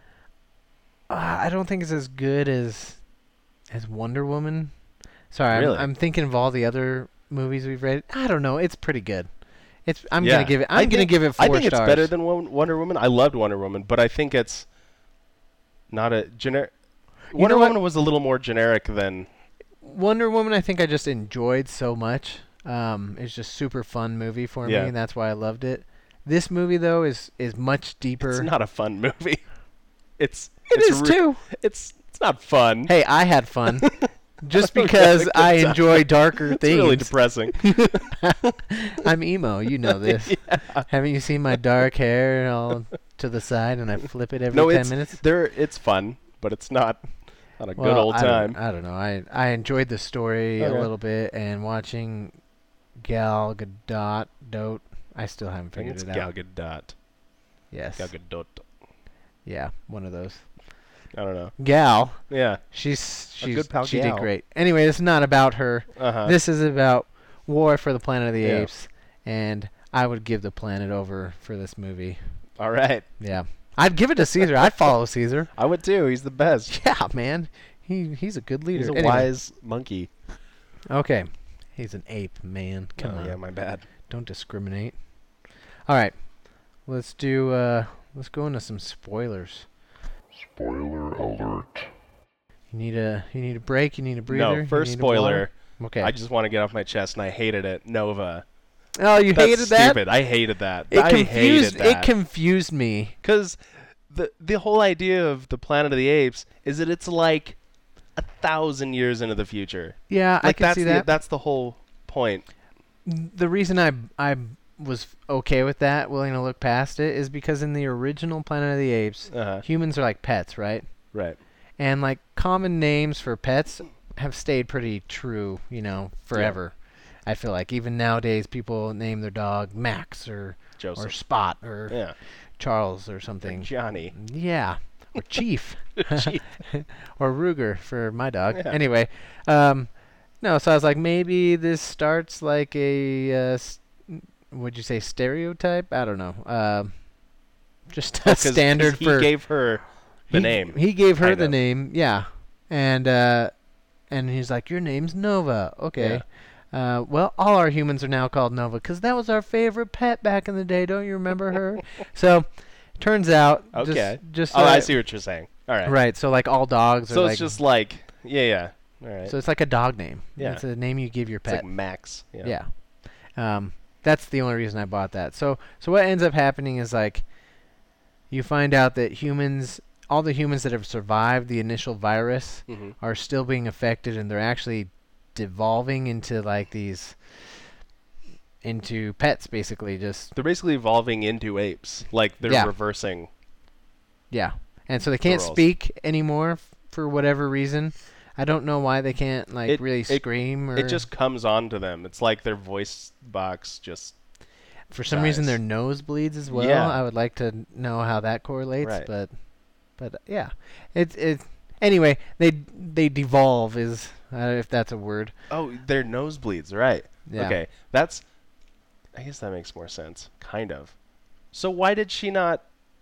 Speaker 1: Uh, I don't think it's as good as as Wonder Woman. Sorry,
Speaker 2: Really?
Speaker 1: I'm, I'm thinking of all the other movies we've read. I don't know. It's pretty good. It's. I'm
Speaker 2: Yeah.
Speaker 1: gonna give it.
Speaker 2: I
Speaker 1: I'm gonna
Speaker 2: think-
Speaker 1: give it four
Speaker 2: I think
Speaker 1: stars.
Speaker 2: it's better than Won- Wonder Woman. I loved Wonder Woman, but I think it's not a generic.
Speaker 1: You
Speaker 2: Wonder
Speaker 1: know what?
Speaker 2: Woman was a little more generic than.
Speaker 1: Wonder Woman. I think I just enjoyed so much. Um, it's just super fun movie for
Speaker 2: Yeah.
Speaker 1: me, and that's why I loved it. This movie though is is much deeper.
Speaker 2: It's not a fun movie. It's
Speaker 1: It
Speaker 2: it's
Speaker 1: is
Speaker 2: re-
Speaker 1: too.
Speaker 2: It's it's not fun.
Speaker 1: Hey, I had fun. Just
Speaker 2: I had a
Speaker 1: because
Speaker 2: good
Speaker 1: I
Speaker 2: time.
Speaker 1: enjoy darker
Speaker 2: It's really
Speaker 1: themes.
Speaker 2: depressing.
Speaker 1: I'm emo, you know this.
Speaker 2: Yeah.
Speaker 1: Haven't you seen my dark hair all to the side and I flip it every
Speaker 2: No,
Speaker 1: ten
Speaker 2: it's
Speaker 1: minutes?
Speaker 2: there. It's fun, but it's not not a good
Speaker 1: Well,
Speaker 2: old
Speaker 1: I don't-
Speaker 2: time.
Speaker 1: I don't know. I I enjoyed the story
Speaker 2: Okay.
Speaker 1: a little bit and watching Gal Gadot. Dote. I still haven't
Speaker 2: I think
Speaker 1: figured
Speaker 2: it's
Speaker 1: it
Speaker 2: Gal
Speaker 1: out.
Speaker 2: Gadot.
Speaker 1: Yes.
Speaker 2: Gal Gadot.
Speaker 1: Yeah, one of those.
Speaker 2: I don't know.
Speaker 1: Gal.
Speaker 2: Yeah.
Speaker 1: She's
Speaker 2: A
Speaker 1: she's
Speaker 2: good pal
Speaker 1: she
Speaker 2: gal.
Speaker 1: did great. Anyway, this is not about her.
Speaker 2: Uh huh.
Speaker 1: This is about War for the Planet of the
Speaker 2: Yeah.
Speaker 1: Apes, and I would give the planet over for this movie.
Speaker 2: All right.
Speaker 1: Yeah, I'd give it to Caesar. I'd follow Caesar.
Speaker 2: I would too. He's the best.
Speaker 1: Yeah, man, he he's a good leader.
Speaker 2: He's a
Speaker 1: Anyway,
Speaker 2: wise monkey.
Speaker 1: Okay, he's an ape, man. Come
Speaker 2: oh,
Speaker 1: on,
Speaker 2: Yeah, my bad.
Speaker 1: don't discriminate. All right, let's do. Uh, let's go into some spoilers.
Speaker 6: Spoiler alert.
Speaker 1: You need a you need a break. You need a breather.
Speaker 2: No,
Speaker 1: you
Speaker 2: first
Speaker 1: need a water?
Speaker 2: spoiler.
Speaker 1: Okay.
Speaker 2: I just want to get off my chest, and I hated it. Nova.
Speaker 1: oh, you
Speaker 2: That's
Speaker 1: hated that?
Speaker 2: stupid. I hated that.
Speaker 1: It
Speaker 2: I
Speaker 1: confused.
Speaker 2: hated
Speaker 1: It
Speaker 2: that.
Speaker 1: confused me.
Speaker 2: Because the the whole idea of the Planet of the Apes is that it's like a thousand years into the future.
Speaker 1: Yeah, I
Speaker 2: Like
Speaker 1: can
Speaker 2: that's
Speaker 1: see
Speaker 2: the,
Speaker 1: that.
Speaker 2: that's the whole point.
Speaker 1: The reason I I was okay with that, willing to look past it, is because in the original Planet of the Apes,
Speaker 2: Uh-huh.
Speaker 1: humans are like pets, right?
Speaker 2: Right.
Speaker 1: And like common names for pets have stayed pretty true, you know, forever. I feel like even nowadays people name their dog Max or or
Speaker 2: Joseph.
Speaker 1: Spot or
Speaker 2: Yeah.
Speaker 1: Charles or something.
Speaker 2: Johnny.
Speaker 1: Yeah, or Chief.
Speaker 2: Chief.
Speaker 1: Or Ruger for my dog.
Speaker 2: Yeah.
Speaker 1: Anyway, um, no, so I was like, maybe this starts like a, uh, s- would you say stereotype? I don't know. Um, just a
Speaker 2: Oh, 'cause- 'cause
Speaker 1: standard
Speaker 2: he
Speaker 1: for.
Speaker 2: gave her the
Speaker 1: he,
Speaker 2: name.
Speaker 1: He gave her
Speaker 2: kind
Speaker 1: the
Speaker 2: of.
Speaker 1: name, yeah, and uh, and he's like, your name's Nova, okay. Uh, well, all our humans are now called Nova because that was our favorite pet back in the day. Don't you remember her? So, turns out,
Speaker 2: Okay.
Speaker 1: just, just
Speaker 2: oh,
Speaker 1: so
Speaker 2: I
Speaker 1: I-
Speaker 2: see what you're saying. All right.
Speaker 1: Right, so like all dogs
Speaker 2: So
Speaker 1: are
Speaker 2: it's
Speaker 1: like
Speaker 2: just like, yeah, yeah. All right.
Speaker 1: so it's like a dog name.
Speaker 2: Yeah.
Speaker 1: It's a name you give your
Speaker 2: it's
Speaker 1: pet.
Speaker 2: like Max. Yeah.
Speaker 1: yeah. Um, that's the only reason I bought that. So so what ends up happening is like you find out that humans, all the humans that have survived the initial virus
Speaker 2: hmm
Speaker 1: are still being affected, and they're actually devolving into like these into pets basically, just
Speaker 2: They're basically evolving into apes. Like they're
Speaker 1: Yeah.
Speaker 2: reversing.
Speaker 1: yeah. And so they can't
Speaker 2: roles.
Speaker 1: speak anymore f- for whatever reason. I don't know why they can't like
Speaker 2: It-
Speaker 1: really
Speaker 2: it-
Speaker 1: scream or
Speaker 2: It just comes on to them. It's like their voice box just
Speaker 1: for some reason
Speaker 2: dies.
Speaker 1: their nose bleeds as well.
Speaker 2: Yeah.
Speaker 1: I would like to know how that correlates,
Speaker 2: Right.
Speaker 1: but but yeah. It's it anyway, they they devolve is uh, if that's a word.
Speaker 2: Oh, their nosebleeds, right.
Speaker 1: Yeah.
Speaker 2: Okay. That's I guess that makes more sense. Kind of. So why did she not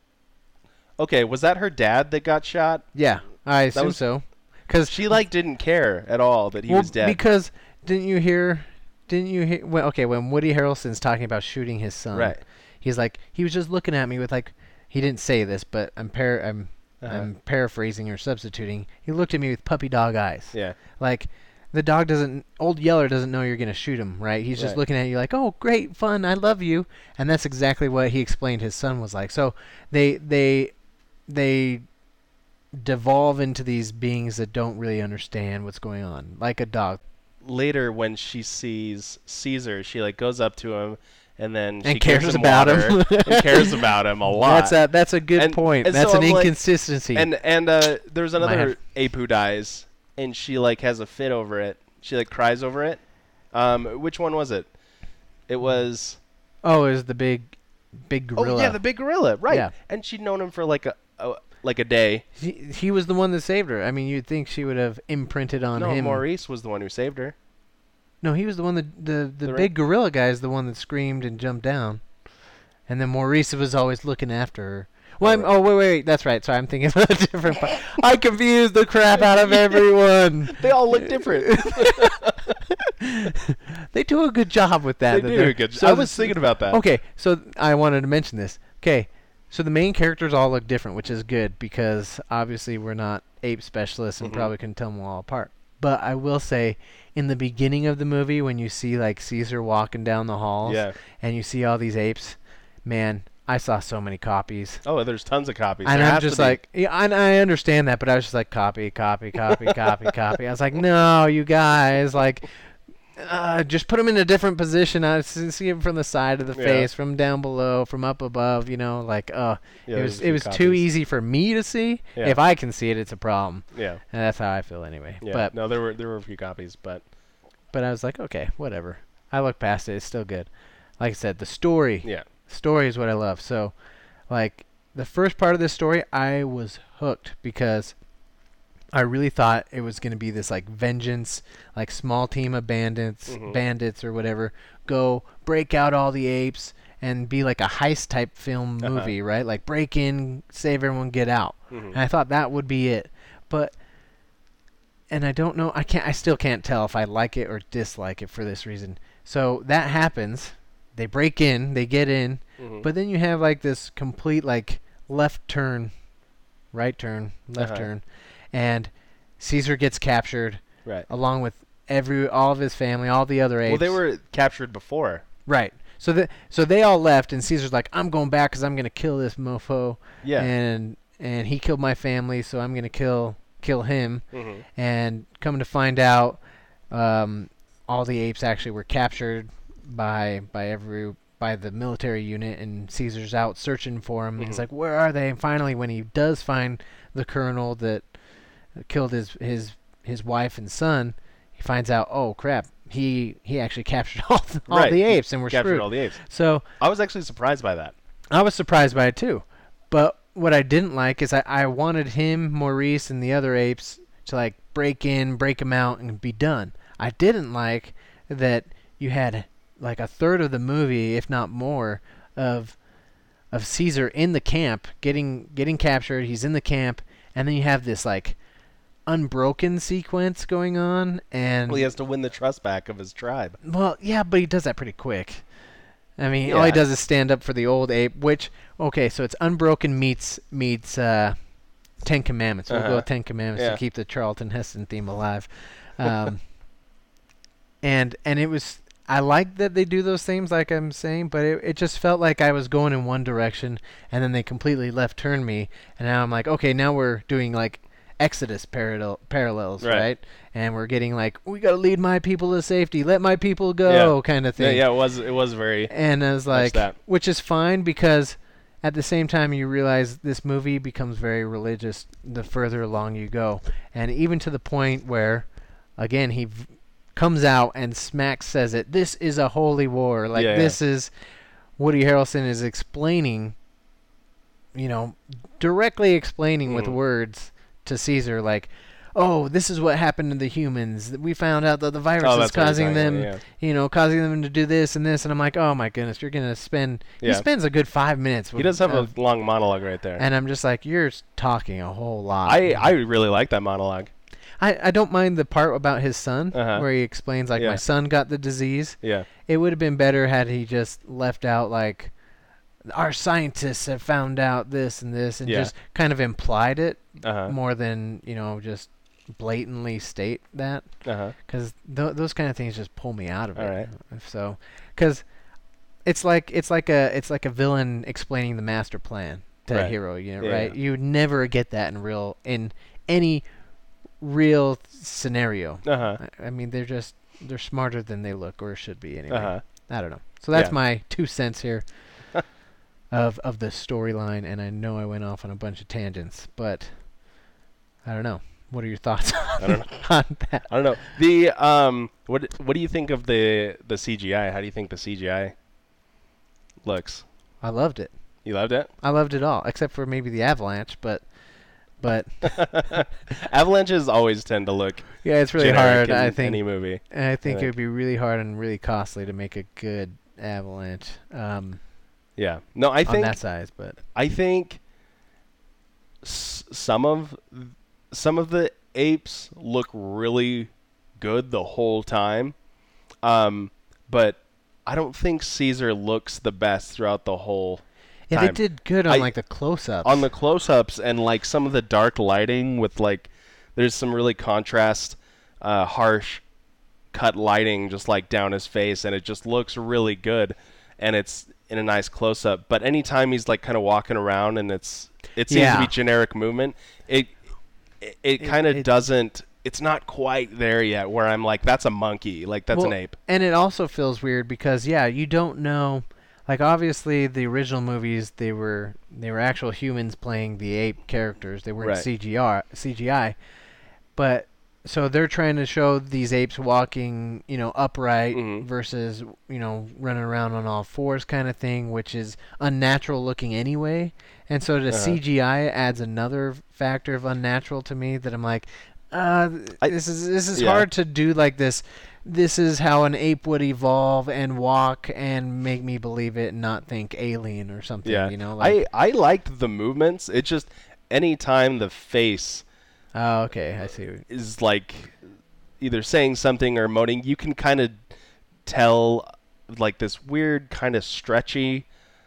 Speaker 2: Okay, was that her dad that got shot?
Speaker 1: Yeah, I assume
Speaker 2: was-
Speaker 1: so. Cuz
Speaker 2: She like didn't care at all that he
Speaker 1: well,
Speaker 2: was dead.
Speaker 1: because didn't you hear didn't you hear well, okay, when Woody Harrelson's talking about shooting his son.
Speaker 2: Right.
Speaker 1: He's like he was just looking at me with like he didn't say this, but I'm par- I'm
Speaker 2: Uh-huh.
Speaker 1: I'm paraphrasing or substituting. He looked at me with puppy dog eyes.
Speaker 2: Yeah.
Speaker 1: Like the dog doesn't, Old Yeller doesn't know you're going to shoot him, right? He's just
Speaker 2: Right.
Speaker 1: looking at you like, oh, great, fun, I love you. And that's exactly what he explained his son was like. So they, they, they devolve into these beings that don't really understand what's going on, like a dog.
Speaker 2: Later, when she sees Caesar, she like goes up to him, and then she
Speaker 1: And
Speaker 2: gives
Speaker 1: cares
Speaker 2: him
Speaker 1: about
Speaker 2: water
Speaker 1: him.
Speaker 2: and cares about him a lot.
Speaker 1: That's a, that's a good
Speaker 2: And-
Speaker 1: point.
Speaker 2: and
Speaker 1: That's
Speaker 2: so
Speaker 1: an
Speaker 2: I'm like-
Speaker 1: inconsistency.
Speaker 2: And and uh, there's
Speaker 1: Might
Speaker 2: another
Speaker 1: have-
Speaker 2: ape who dies, and she like has a fit over it. She like cries over it. Um, which one was it? It was.
Speaker 1: oh, is the big, big gorilla.
Speaker 2: Oh yeah, the big gorilla, right?
Speaker 1: Yeah.
Speaker 2: And she'd known him for like a, a like a day.
Speaker 1: He, he was the one that saved her. I mean, you'd think she would have imprinted on
Speaker 2: no,
Speaker 1: him.
Speaker 2: Maurice was the one who saved her.
Speaker 1: No, he was the one that the the,
Speaker 2: The ra-
Speaker 1: big gorilla guy is the one that screamed and jumped down, and then Maurice was always looking after her. Well, I'm, oh wait, wait, wait, that's right. Sorry, I'm thinking about a different part. I confused the crap out of everyone.
Speaker 2: They all look different.
Speaker 1: They do a good job with that.
Speaker 2: they
Speaker 1: that
Speaker 2: do
Speaker 1: they're-
Speaker 2: a good.
Speaker 1: so
Speaker 2: I was
Speaker 1: this-
Speaker 2: thinking about that.
Speaker 1: Okay, so I wanted to mention this. Okay, so the main characters all look different, which is good because obviously we're not ape specialists and
Speaker 2: Mhm.
Speaker 1: probably can tell them all apart. But I will say, in the beginning of the movie, when you see like Caesar walking down the halls
Speaker 2: Yeah.
Speaker 1: and you see all these apes, man, I saw so many copies.
Speaker 2: Oh, there's tons of copies.
Speaker 1: And
Speaker 2: There
Speaker 1: I'm
Speaker 2: has to
Speaker 1: just
Speaker 2: be.
Speaker 1: like, yeah, and I understand that, but I was just like, copy, copy, copy, copy, copy. I was like, no, you guys, like, uh, just put them in a different position. I s- see them from the side of the
Speaker 2: Yeah.
Speaker 1: face, from down below, from up above. You know, like, uh,
Speaker 2: Yeah,
Speaker 1: it
Speaker 2: there's
Speaker 1: was
Speaker 2: a
Speaker 1: it
Speaker 2: few
Speaker 1: was too
Speaker 2: copies.
Speaker 1: easy for me to see.
Speaker 2: Yeah.
Speaker 1: If I can see it, it's a problem,
Speaker 2: Yeah.
Speaker 1: and that's how I feel anyway.
Speaker 2: Yeah.
Speaker 1: But
Speaker 2: no, there were there were a few copies, but
Speaker 1: but I was like, okay, whatever. I look past it; it's still good. Like I said, the story.
Speaker 2: yeah.
Speaker 1: Story is what I love. So, like, the first part of this story, I was hooked because I really thought it was going to be this, like, vengeance, like, small team of bandits,
Speaker 2: Mhm.
Speaker 1: bandits or whatever, go break out all the apes and be like a heist-type film
Speaker 2: Uh-huh.
Speaker 1: movie, right? Like, break in, save everyone, get out.
Speaker 2: Mhm.
Speaker 1: And I thought that would be it. But, and I don't know, I can't, I still can't tell if I like it or dislike it for this reason. So, that happens. They break in, they get in,
Speaker 2: Mhm.
Speaker 1: but then you have like this complete like left turn, right turn, left
Speaker 2: Uh-huh.
Speaker 1: turn, and Caesar gets captured
Speaker 2: right.
Speaker 1: along with every all of his family, all the other apes.
Speaker 2: Well, they were captured before.
Speaker 1: right. So the so they all left, and Caesar's like, I'm going back because I'm gonna kill this mofo,
Speaker 2: Yeah.
Speaker 1: and and he killed my family, so I'm gonna kill kill him.
Speaker 2: Mhm.
Speaker 1: And coming to find out, um, all the apes actually were captured by by every by the military unit, and Caesar's out searching for him. He's
Speaker 2: Mhm.
Speaker 1: like, where are they? And finally, when he does find the colonel that killed his his his wife and son, he finds out, oh crap, he he actually captured all the, all
Speaker 2: Right.
Speaker 1: the apes, and we're
Speaker 2: Captured
Speaker 1: screwed.
Speaker 2: all the apes.
Speaker 1: So
Speaker 2: I was actually surprised by that.
Speaker 1: I was surprised by it too. But what I didn't like is I, I wanted him, Maurice, and the other apes to like break in, break him out, and be done. I didn't like that you had like a third of the movie, if not more, of of Caesar in the camp, getting getting captured. He's in the camp, and then you have this like unbroken sequence going on, and
Speaker 2: Well, he has to win the trust back of his tribe.
Speaker 1: well, yeah, but he does that pretty quick. I mean, all he
Speaker 2: Yeah.
Speaker 1: does is stand up for the old ape, which, okay, so it's Unbroken meets meets uh, Ten Commandments. We'll go
Speaker 2: Uh-huh.
Speaker 1: with Ten Commandments
Speaker 2: Yeah.
Speaker 1: to keep the Charlton Heston theme alive. Um, and and it was, I like that they do those things, like I'm saying, but it, it just felt like I was going in one direction, and then they completely left turn me, and now I'm like, okay, now we're doing like Exodus parallel parallels,
Speaker 2: Right.
Speaker 1: right? And we're getting like, we got to lead my people to safety, let my people go, kind of
Speaker 2: Yeah,
Speaker 1: thing.
Speaker 2: yeah, it was it was very
Speaker 1: And I was like,
Speaker 2: that.
Speaker 1: which is fine because at the same time you realize this movie becomes very religious the further along you go, and even to the point where, again, he v- comes out and smack says it. This is a holy war. Like
Speaker 2: Yeah, yeah.
Speaker 1: this is Woody Harrelson is explaining, you know, directly explaining with
Speaker 2: Mhm.
Speaker 1: words to Caesar, like, oh, this is what happened to the humans. We found out that the virus
Speaker 2: Oh,
Speaker 1: is
Speaker 2: that's what he's
Speaker 1: causing
Speaker 2: talking
Speaker 1: them,
Speaker 2: about,
Speaker 1: you know, causing them to do this and this. And I'm like, oh my goodness, you're gonna spend. He
Speaker 2: Yeah.
Speaker 1: spends a good five minutes.
Speaker 2: He
Speaker 1: With,
Speaker 2: does have
Speaker 1: of-
Speaker 2: a long monologue right there.
Speaker 1: and I'm just like, you're s- talking a whole lot.
Speaker 2: I I really like that monologue.
Speaker 1: I, I don't mind the part about his son
Speaker 2: Uh-huh.
Speaker 1: where he explains like
Speaker 2: Yeah.
Speaker 1: my son got the disease.
Speaker 2: Yeah.
Speaker 1: It would have been better had he just left out like our scientists have found out this and this and
Speaker 2: Yeah.
Speaker 1: just kind of implied it
Speaker 2: Uh-huh.
Speaker 1: more than, you know, just blatantly state that,
Speaker 2: Uh-huh.
Speaker 1: because th- those kind of things just pull me out of it.
Speaker 2: All right.
Speaker 1: So, because it's like it's like a it's like a villain explaining the master plan to a
Speaker 2: Right.
Speaker 1: hero, you know,
Speaker 2: Yeah,
Speaker 1: right?
Speaker 2: yeah.
Speaker 1: You would never get that in real in any real scenario.
Speaker 2: Uh-huh.
Speaker 1: I, I mean, they're just they're smarter than they look, or should be anyway.
Speaker 2: Uh-huh.
Speaker 1: I don't know. So that's
Speaker 2: Yeah.
Speaker 1: my two cents here of of the storyline, and I know I went off on a bunch of tangents, but I don't know. What are your thoughts
Speaker 2: I don't know.
Speaker 1: on that?
Speaker 2: I don't know. The um what what do you think of the the C G I? How do you think the C G I looks?
Speaker 1: I loved it.
Speaker 2: You loved it?
Speaker 1: I loved it all, except for maybe the avalanche, but but
Speaker 2: Avalanches always tend to look
Speaker 1: yeah, it's really
Speaker 2: generic
Speaker 1: hard.
Speaker 2: in
Speaker 1: I think
Speaker 2: any movie.
Speaker 1: and I think
Speaker 2: I
Speaker 1: it would be really hard and really costly to make a good avalanche um,
Speaker 2: Yeah. No, I
Speaker 1: on
Speaker 2: think
Speaker 1: that size, but
Speaker 2: I think s- some of some of the apes look really good the whole time, um, but I don't think Caesar looks the best throughout the whole
Speaker 1: yeah, they
Speaker 2: time.
Speaker 1: did good on
Speaker 2: I-
Speaker 1: like the close-ups.
Speaker 2: On the close-ups and like some of the dark lighting with like there's some really contrast, uh, harsh cut lighting just like down his face, and it just looks really good, and it's in a nice close-up. But anytime he's like kind of walking around and it's it seems to
Speaker 1: Yeah.
Speaker 2: be generic movement, it it, it
Speaker 1: It-
Speaker 2: kind of
Speaker 1: it-
Speaker 2: doesn't. It's not quite there yet where I'm like, that's a monkey, like that's
Speaker 1: Well,
Speaker 2: an ape.
Speaker 1: And it also feels weird because yeah, you don't know. Like obviously the original movies, they were they were actual humans playing the ape characters. They weren't
Speaker 2: Right.
Speaker 1: C G R C G I. But so they're trying to show these apes walking, you know, upright
Speaker 2: Mhm.
Speaker 1: versus, you know, running around on all fours kind of thing, which is unnatural looking anyway. And so the
Speaker 2: Uh-huh.
Speaker 1: C G I adds another factor of unnatural to me that I'm like, uh,
Speaker 2: I-
Speaker 1: this is this is
Speaker 2: yeah.
Speaker 1: hard to do like this. This is how an ape would evolve and walk and make me believe it and not think alien or something,
Speaker 2: Yeah,
Speaker 1: you know? Like,
Speaker 2: I I liked the movements. It just anytime the face
Speaker 1: oh, okay, I see.
Speaker 2: is like either saying something or emoting, you can kind of tell like this weird kind of stretchiness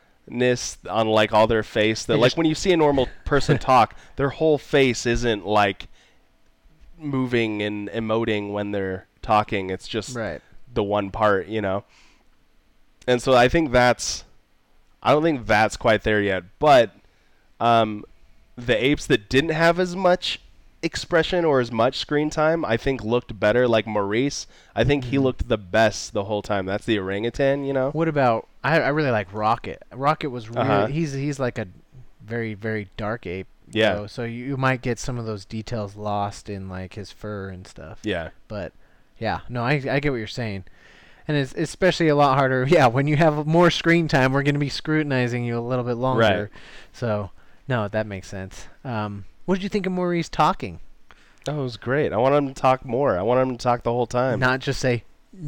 Speaker 2: on like all their face. That
Speaker 1: They
Speaker 2: like
Speaker 1: just-
Speaker 2: when you see a normal person talk, their whole face isn't like moving and emoting when they're talking. It's just
Speaker 1: Right.
Speaker 2: the one part, you know. And so I think that's I don't think that's quite there yet, but um, the apes that didn't have as much expression or as much screen time, I think looked better. Like Maurice, I think he looked the best the whole time. That's the orangutan, you know.
Speaker 1: What about I, I really like Rocket. Rocket was really
Speaker 2: Uh-huh.
Speaker 1: he's he's like a very very dark ape.
Speaker 2: Yeah.
Speaker 1: So, so you, you might get some of those details lost in like his fur and stuff.
Speaker 2: Yeah,
Speaker 1: But yeah, no, I I get what you're saying. And it's especially a lot harder. Yeah, when you have more screen time, we're going to be scrutinizing you a little bit longer.
Speaker 2: Right.
Speaker 1: So, no, that makes sense. Um, what did you think of Maurice talking?
Speaker 2: that was great. I want him to talk more. I want him to talk the whole time.
Speaker 1: Not just say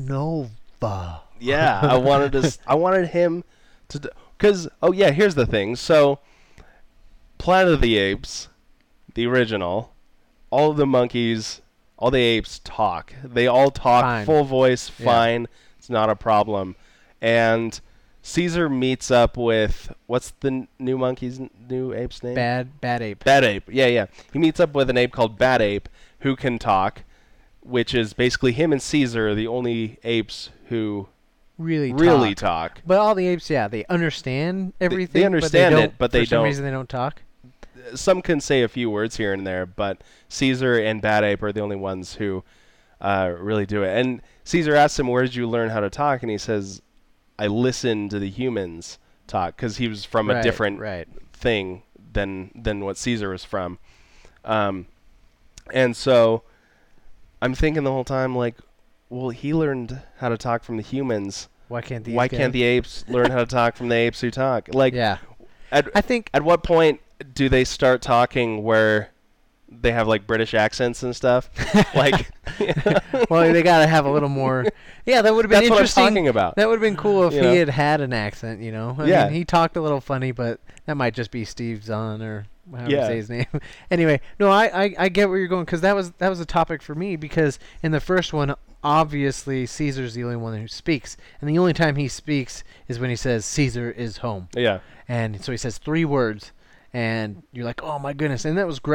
Speaker 1: Nova.
Speaker 2: Yeah, I wanted to. s- I wanted him to, because oh yeah, here's the thing. So, Planet of the Apes, the original, all of the monkeys, all the apes talk. They all talk
Speaker 1: Fine.
Speaker 2: full voice,
Speaker 1: Yeah.
Speaker 2: fine. It's not a problem. And Caesar meets up with what's the n- new monkey's n- new ape's name?
Speaker 1: Bad bad ape.
Speaker 2: Bad Ape. Yeah, yeah. He meets up with an ape called Bad Ape who can talk, which is basically him and Caesar are the only apes who
Speaker 1: Really
Speaker 2: really
Speaker 1: talk.
Speaker 2: talk.
Speaker 1: But all the apes, yeah, they understand everything.
Speaker 2: understand
Speaker 1: but they
Speaker 2: it,
Speaker 1: don't,
Speaker 2: but they
Speaker 1: for some
Speaker 2: don't-
Speaker 1: reason they don't talk.
Speaker 2: Some can say a few words here and there, but Caesar and Bad Ape are the only ones who uh, really do it. And Caesar asks him, "Where did you learn how to talk?" And he says, "I listened to the humans talk," because he was from a
Speaker 1: Right,
Speaker 2: different
Speaker 1: right.
Speaker 2: thing than than what Caesar was from. Um, and so I'm thinking the whole time, like, well, he learned how to talk from the humans.
Speaker 1: Why can't these
Speaker 2: Why
Speaker 1: guys?
Speaker 2: can't the apes learn how to talk from the apes who talk? Like,
Speaker 1: Yeah.
Speaker 2: at,
Speaker 1: I think
Speaker 2: at what point do they start talking where they have like British accents and stuff? Like,
Speaker 1: well, they got to have a little more. Yeah, that would have been
Speaker 2: that's what I'm
Speaker 1: interesting.
Speaker 2: talking about.
Speaker 1: That would have been cool if
Speaker 2: You
Speaker 1: he
Speaker 2: know?
Speaker 1: had had an accent, you know. I
Speaker 2: Yeah.
Speaker 1: mean, he talked a little funny, but that might just be Steve Zahn or however
Speaker 2: Yeah.
Speaker 1: you say his name. Anyway, no, I, I, I get where you're going because that was that was a topic for me because in the first one, obviously Caesar's the only one who speaks, and the only time he speaks is when he says Caesar is home,
Speaker 2: Yeah,
Speaker 1: and so he says three words, and you're like, oh my goodness, and that was great.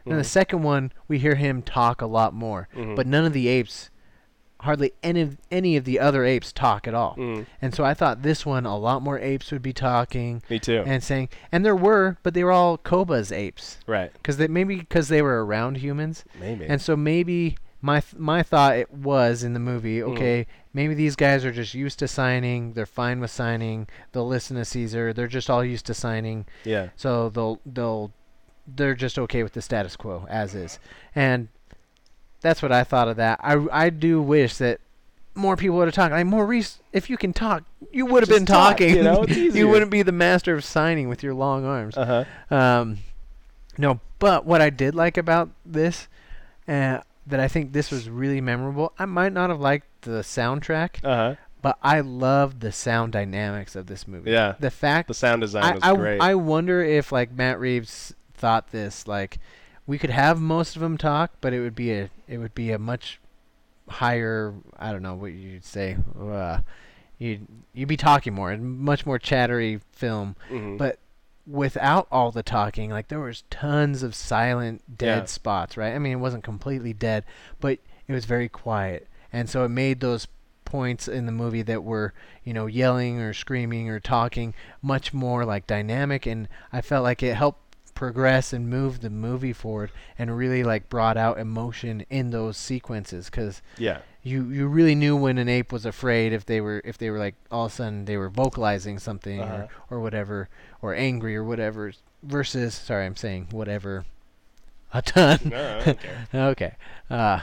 Speaker 1: And the second one, we hear him talk a lot more.
Speaker 2: Mhm.
Speaker 1: But none of the apes, hardly any of, any of the other apes talk at all.
Speaker 2: Mhm.
Speaker 1: And so I thought this one, a lot more apes would be talking.
Speaker 2: Me too.
Speaker 1: And saying, and there were, but they were all Koba's apes.
Speaker 2: Right.
Speaker 1: Because they maybe because they were around humans.
Speaker 2: Maybe.
Speaker 1: And so maybe my th- my thought it was in the movie, okay, maybe these guys are just used to signing. They're fine with signing. They'll listen to Caesar. They're just all used to signing.
Speaker 2: Yeah.
Speaker 1: So they'll they'll they're just okay with the status quo as is. And that's what I thought of that. I I do wish that more people would have talked. Like Maurice, if you can talk, you would have
Speaker 2: Just
Speaker 1: been
Speaker 2: talk,
Speaker 1: talking.
Speaker 2: you know, it's
Speaker 1: you
Speaker 2: easier.
Speaker 1: wouldn't be the master of signing with your long arms.
Speaker 2: Uh huh.
Speaker 1: Um, no, but what I did like about this, uh, that I think this was really memorable. I might not have liked the soundtrack,
Speaker 2: Uh huh.
Speaker 1: but I loved the sound dynamics of this movie.
Speaker 2: Yeah.
Speaker 1: The fact
Speaker 2: The sound design
Speaker 1: I,
Speaker 2: was
Speaker 1: I,
Speaker 2: great.
Speaker 1: I wonder if like Matt Reeves thought this, like we could have most of them talk, but it would be a it would be a much higher, I don't know what you'd say, uh, you'd you'd be talking more, and much more chattery film.
Speaker 2: Mhm.
Speaker 1: But without all the talking, like there was tons of silent dead
Speaker 2: Yeah.
Speaker 1: spots, right? I mean, it wasn't completely dead, but it was very quiet, and so it made those points in the movie that were, you know, yelling or screaming or talking much more like dynamic, and I felt like it helped progress and move the movie forward and really like brought out emotion in those sequences, because
Speaker 2: Yeah.
Speaker 1: you you really knew when an ape was afraid if they were if they were like all of a sudden they were vocalizing something
Speaker 2: Uh-huh.
Speaker 1: or, or whatever, or angry or whatever, versus, sorry, I'm saying whatever a ton.
Speaker 2: No, I don't care.
Speaker 1: Okay. Uh,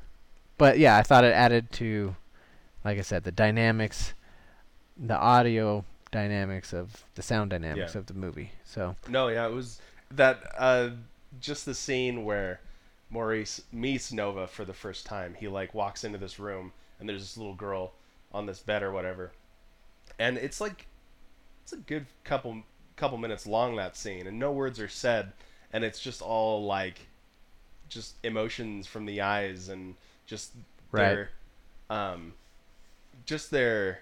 Speaker 1: but yeah, I thought it added to, like I said, the dynamics, the audio dynamics of the sound dynamics
Speaker 2: Yeah.
Speaker 1: of the movie. So
Speaker 2: No, yeah, it was that uh, just the scene where Maurice meets Nova for the first time. He like walks into this room and there's this little girl on this bed or whatever, and it's like it's a good couple couple minutes long, that scene, and no words are said, and it's just all like just emotions from the eyes and just
Speaker 1: Right.
Speaker 2: their um just their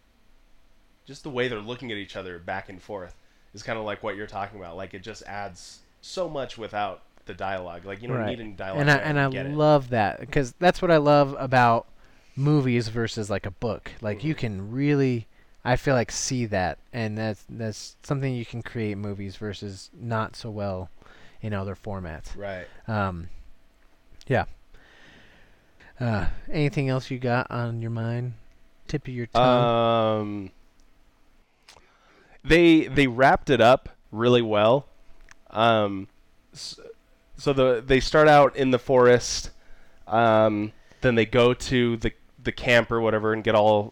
Speaker 2: just the way they're looking at each other back and forth is kind of like what you're talking about. Like it just adds so much without the dialogue. Like you don't
Speaker 1: right.
Speaker 2: need any dialogue.
Speaker 1: and I
Speaker 2: there
Speaker 1: and
Speaker 2: to
Speaker 1: I
Speaker 2: get it.
Speaker 1: love that, because that's what I love about movies versus like a book. Like you can really, I feel like, see that, and that's that's something you can create movies versus not so well in other formats.
Speaker 2: Right.
Speaker 1: Um, yeah. Uh, anything else you got on your mind? Tip of your tongue.
Speaker 2: Um, they they wrapped it up really well. Um, so, so the they start out in the forest, um, then they go to the the camp or whatever and get all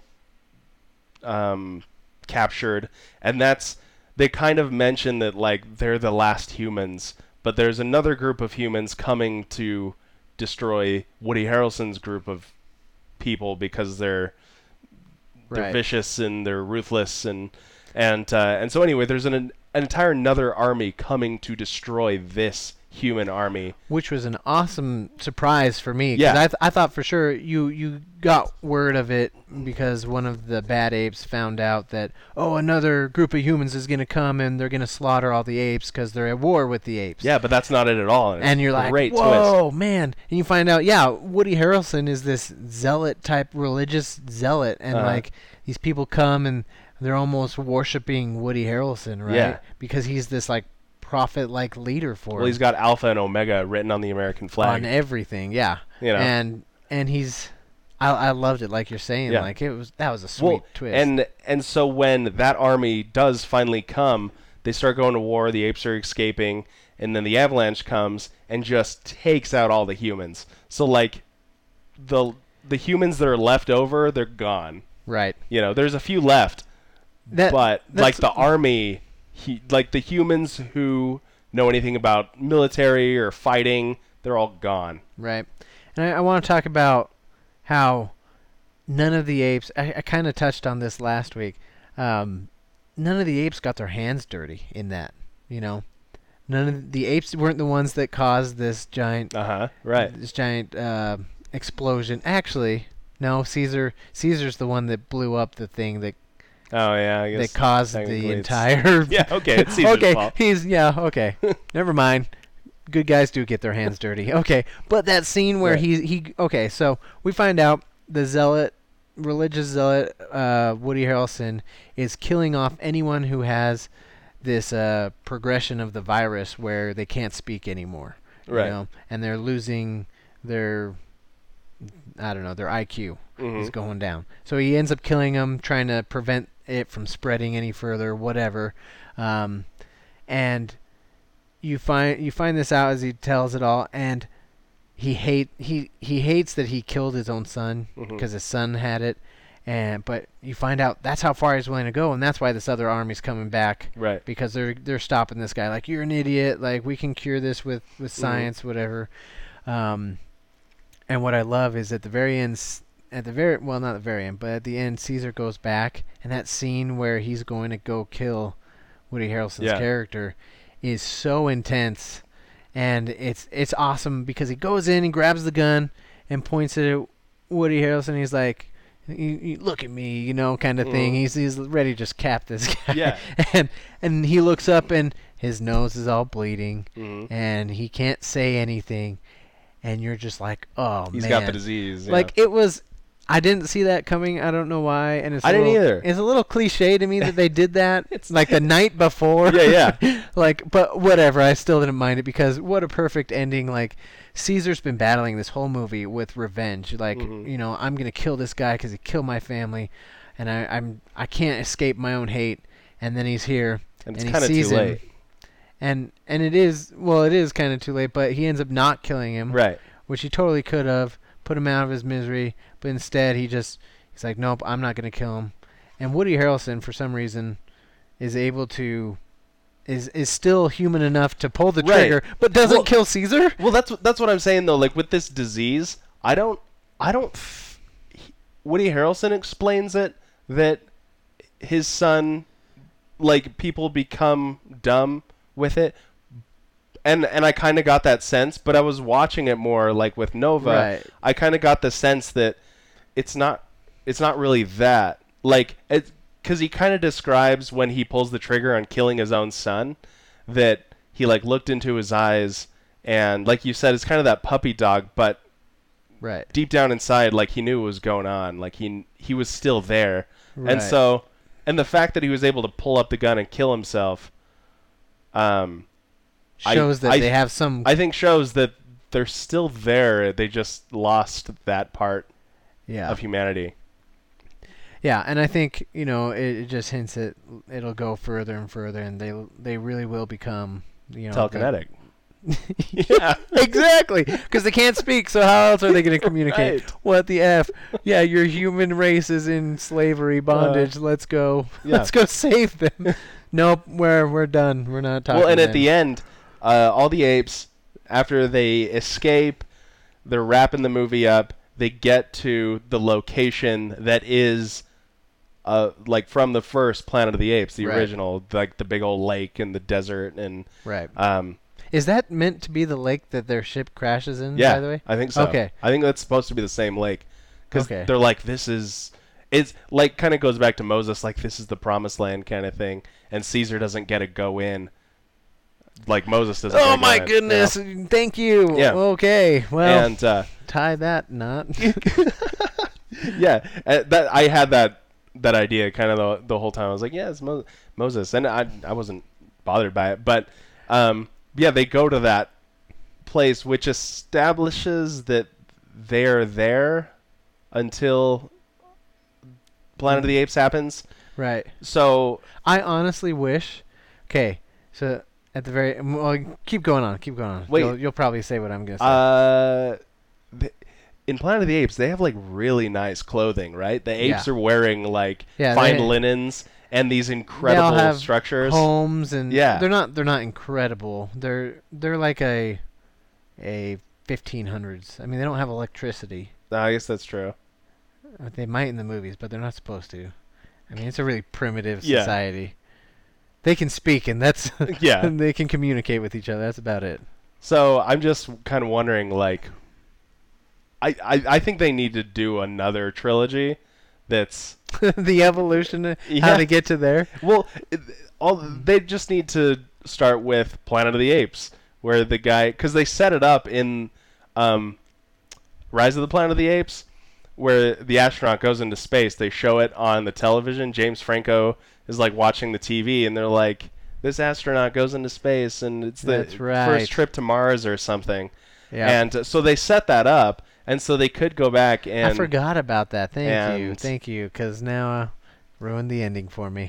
Speaker 2: um, captured, and that's they kind of mention that like they're the last humans, but there's another group of humans coming to destroy Woody Harrelson's group of people because they're they're
Speaker 1: Right.
Speaker 2: vicious and they're ruthless, and and uh, and so anyway, there's an an entire another army coming to destroy this human army.
Speaker 1: Which was an awesome surprise for me. 'Cause
Speaker 2: Yeah.
Speaker 1: I, th- I thought for sure you, you got word of it because one of the bad apes found out that, oh, another group of humans is going to come and they're going to slaughter all the apes because they're at war with the apes.
Speaker 2: Yeah, but that's not it at all. It's
Speaker 1: And you're
Speaker 2: a
Speaker 1: like,
Speaker 2: great
Speaker 1: whoa, man. And you find out, yeah, Woody Harrelson is this zealot type, religious zealot. And,
Speaker 2: Uh-huh.
Speaker 1: like, these people come and they're almost worshiping Woody Harrelson, right?
Speaker 2: Yeah.
Speaker 1: Because he's this, like, prophet-like leader for
Speaker 2: Well,
Speaker 1: him
Speaker 2: he's got Alpha and Omega written on the American flag.
Speaker 1: on everything, yeah.
Speaker 2: You know.
Speaker 1: And and he's, I I loved it, like you're saying,
Speaker 2: Yeah.
Speaker 1: like it was that was a sweet
Speaker 2: well,
Speaker 1: twist.
Speaker 2: and and so when that army does finally come, they start going to war. The apes are escaping, and then the avalanche comes and just takes out all the humans. So like, the the humans that are left over, they're gone.
Speaker 1: right.
Speaker 2: You know, there's a few left,
Speaker 1: That,
Speaker 2: but
Speaker 1: that's-
Speaker 2: like the army, he, like the humans who know anything about military or fighting, they're all gone.
Speaker 1: Right. And I, I want to talk about how none of the apes, I, I kind of touched on this last week, um, none of the apes got their hands dirty in that, you know. None of the apes weren't the ones that caused this giant,
Speaker 2: Uh huh. Right.
Speaker 1: this giant uh, explosion. Actually, no, Caesar. Caesar's the one that blew up the thing that
Speaker 2: Oh yeah. I guess
Speaker 1: that caused
Speaker 2: technically
Speaker 1: the
Speaker 2: it's-
Speaker 1: entire.
Speaker 2: Yeah. Okay. It's Caesar's
Speaker 1: okay,
Speaker 2: fault.
Speaker 1: he's yeah. Okay, never mind. good guys do get their hands dirty. Okay, but that scene where
Speaker 2: Right.
Speaker 1: he he okay, so we find out the zealot, religious zealot, uh, Woody Harrelson is killing off anyone who has this uh, progression of the virus where they can't speak anymore.
Speaker 2: Right.
Speaker 1: You know, and they're losing their, I don't know, their I Q
Speaker 2: Mhm.
Speaker 1: is going down. So he ends up killing them, trying to prevent it from spreading any further, whatever. Um, and you find you find this out as he tells it all, and he hate he he hates that he killed his own son because
Speaker 2: Mhm.
Speaker 1: his son had it, and but you find out that's how far he's willing to go, and that's why this other army's coming back.
Speaker 2: Right.
Speaker 1: Because they're they're stopping this guy. Like, you're an idiot. Like, we can cure this with with science, whatever. Um, and what I love is at the very end, s- at the very well, not the very end, but at the end, Caesar goes back, and that scene where he's going to go kill Woody Harrelson's
Speaker 2: Yeah.
Speaker 1: character is so intense, and it's it's awesome because he goes in, he grabs the gun, and points it at Woody Harrelson. He's like, you, you look at me, you know, kind of thing.
Speaker 2: Mhm.
Speaker 1: He's he's ready to just cap this guy.
Speaker 2: Yeah.
Speaker 1: and and he looks up, and his nose is all bleeding,
Speaker 2: Mhm.
Speaker 1: and he can't say anything, and you're just like, oh
Speaker 2: He's
Speaker 1: man,
Speaker 2: got the disease. Yeah.
Speaker 1: like it was. I didn't see that coming. I don't know why, and it's
Speaker 2: I
Speaker 1: a
Speaker 2: didn't
Speaker 1: little,
Speaker 2: either.
Speaker 1: It's a little cliche to me that they did that. It's like the night before.
Speaker 2: Yeah, yeah.
Speaker 1: Like, but whatever. I still didn't mind it because what a perfect ending. Like, Caesar's been battling this whole movie with revenge. Like,
Speaker 2: Mhm.
Speaker 1: you know, I'm gonna kill this guy because he killed my family, and I, I'm I can't escape my own hate. And then he's here,
Speaker 2: and it's
Speaker 1: and he
Speaker 2: kind of too
Speaker 1: sees him,
Speaker 2: late.
Speaker 1: and and it is well, it is kind of too late. But he ends up not killing him,
Speaker 2: Right.
Speaker 1: which he totally could have put him out of his misery. But instead, he just he's like, nope, I'm not gonna kill him. And Woody Harrelson, for some reason, is able to is is still human enough to pull the
Speaker 2: Right.
Speaker 1: trigger, but doesn't
Speaker 2: Well-
Speaker 1: kill Caesar.
Speaker 2: Well, that's that's what I'm saying though. Like with this disease, I don't, I don't. F- he- Woody Harrelson explains it that his son, like people become dumb with it, and and I kind of got that sense. But I was watching it more like with Nova.
Speaker 1: Right.
Speaker 2: I kind of got the sense that it's not, it's not really that. Like it, because he kind of describes when he pulls the trigger on killing his own son, that he like looked into his eyes. And like you said, it's kind of that puppy dog, but
Speaker 1: Right.
Speaker 2: deep down inside, like he knew what was going on. Like he he was still there.
Speaker 1: Right.
Speaker 2: And so, and the fact that he was able to pull up the gun and kill himself, um, I-
Speaker 1: Shows that
Speaker 2: I-
Speaker 1: they have some.
Speaker 2: I think shows that they're still there. They just lost that part
Speaker 1: yeah.
Speaker 2: of humanity.
Speaker 1: Yeah, and I think, you know, it, it just hints that it'll go further and further, and they they really will become, you know, the-
Speaker 2: Telekinetic. Yeah.
Speaker 1: Exactly, because they can't speak, so how else are they going to communicate?
Speaker 2: Right.
Speaker 1: What the F? Yeah, your human race is in slavery, bondage. Let's go.
Speaker 2: yeah.
Speaker 1: Let's go save them. Nope, we're we're done. We're not talking.
Speaker 2: Well, and
Speaker 1: to
Speaker 2: at
Speaker 1: them.
Speaker 2: the end, uh, all the apes, after they escape, they're wrapping the movie up. They get to the location that is, uh, like from the first Planet of the Apes, the
Speaker 1: Right.
Speaker 2: original, like the big old lake and the desert, and
Speaker 1: Right.
Speaker 2: um,
Speaker 1: Is that meant to be the lake that their ship crashes in,
Speaker 2: yeah,
Speaker 1: by the way?
Speaker 2: I think so.
Speaker 1: Okay.
Speaker 2: I think that's supposed to be the same lake, because
Speaker 1: Okay.
Speaker 2: they're like, this is, it's like kind of goes back to Moses, like this is the promised land kind of thing, and Caesar doesn't get to go in. Like Moses doesn't. get
Speaker 1: Oh
Speaker 2: to
Speaker 1: my
Speaker 2: go in, you know?
Speaker 1: goodness! Thank you.
Speaker 2: Yeah.
Speaker 1: Okay. Well,
Speaker 2: And uh,
Speaker 1: tie that knot.
Speaker 2: yeah, uh, that I had that that idea kind of the, the whole time. I was like, yeah, it's Mo- Moses, and I I wasn't bothered by it, but um, yeah, they go to that place, which establishes that they're there until Planet of the Apes happens.
Speaker 1: Right.
Speaker 2: So
Speaker 1: I honestly wish. Okay, so at the very well, keep going on, keep going on.
Speaker 2: Wait.
Speaker 1: you'll, you'll probably say what I'm gonna say.
Speaker 2: uh, th- in Planet of the Apes, they have like really nice clothing, right? The apes
Speaker 1: Yeah.
Speaker 2: are wearing like
Speaker 1: Yeah,
Speaker 2: fine
Speaker 1: they-
Speaker 2: linens and these
Speaker 1: They all
Speaker 2: incredible
Speaker 1: have
Speaker 2: structures.
Speaker 1: homes and
Speaker 2: Yeah.
Speaker 1: they're not they're not incredible. They're they're like a a fifteen hundreds. I mean, they don't have electricity.
Speaker 2: I guess that's true.
Speaker 1: Uh, They might in the movies, but they're not supposed to. I mean, it's a really primitive
Speaker 2: Yeah.
Speaker 1: society. They can speak, and that's
Speaker 2: Yeah.
Speaker 1: and they can communicate with each other. That's about it.
Speaker 2: So I'm just kind of wondering, like, I, I I think they need to do another trilogy. That's
Speaker 1: The evolution, uh,
Speaker 2: Yeah.
Speaker 1: how to get to there.
Speaker 2: well, it, all they just need to start with Planet of the Apes, where the guy, because they set it up in um, Rise of the Planet of the Apes, where the astronaut goes into space. They show it on the television. James Franco is like watching the T V, and they're like, "This astronaut goes into space, and it's the
Speaker 1: That's right.
Speaker 2: first trip to Mars or something."
Speaker 1: Yeah.
Speaker 2: And uh, so they set that up, and so they could go back and.
Speaker 1: I forgot about that. Thank you,
Speaker 2: and-
Speaker 1: thank you, because now uh, ruined the ending for me.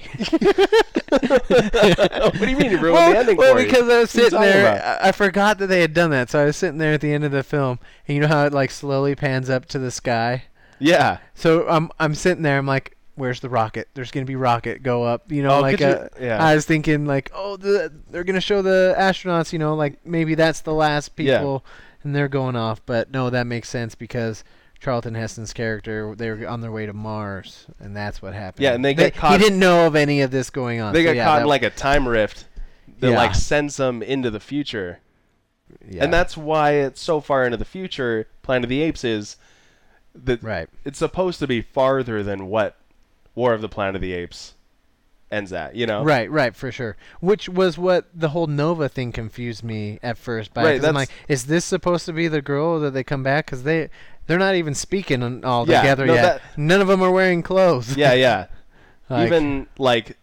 Speaker 2: What do you mean you ruined
Speaker 1: well,
Speaker 2: the ending
Speaker 1: well,
Speaker 2: for you?
Speaker 1: because I was
Speaker 2: What are you
Speaker 1: sitting
Speaker 2: talking
Speaker 1: there,
Speaker 2: about?
Speaker 1: I, I forgot that they had done that, so I was sitting there at the end of the film, and you know how it like slowly pans up to the sky.
Speaker 2: Yeah.
Speaker 1: So I'm I'm sitting there, I'm like, where's the rocket? There's gonna be rocket go up, you know,
Speaker 2: Oh,
Speaker 1: like
Speaker 2: could you-
Speaker 1: uh,
Speaker 2: yeah.
Speaker 1: I was thinking like, oh, the, they're gonna show the astronauts, you know, like maybe that's the last
Speaker 2: Yeah.
Speaker 1: people, and they're going off. But no, that makes sense because Charlton Heston's character, they were on their way to Mars, and that's what happened.
Speaker 2: Yeah, and they get caught-
Speaker 1: He didn't know of any of this going on.
Speaker 2: They
Speaker 1: so
Speaker 2: got
Speaker 1: yeah,
Speaker 2: caught
Speaker 1: that-
Speaker 2: in like a time rift that
Speaker 1: Yeah.
Speaker 2: like sends them into the future.
Speaker 1: yeah.
Speaker 2: And that's why it's so far into the future, Planet of the Apes is that
Speaker 1: right.
Speaker 2: it's supposed to be farther than what War of the Planet of the Apes ends at, you know?
Speaker 1: Right, right, for sure. Which was what the whole Nova thing confused me at first. By,
Speaker 2: Right,
Speaker 1: 'cause I'm
Speaker 2: that's-
Speaker 1: like, is this supposed to be the girl that they come back? Because they, they're not even speaking on- all
Speaker 2: Yeah,
Speaker 1: together
Speaker 2: no,
Speaker 1: yet.
Speaker 2: that-
Speaker 1: None of them are wearing clothes.
Speaker 2: Yeah, yeah.
Speaker 1: Like-
Speaker 2: Even like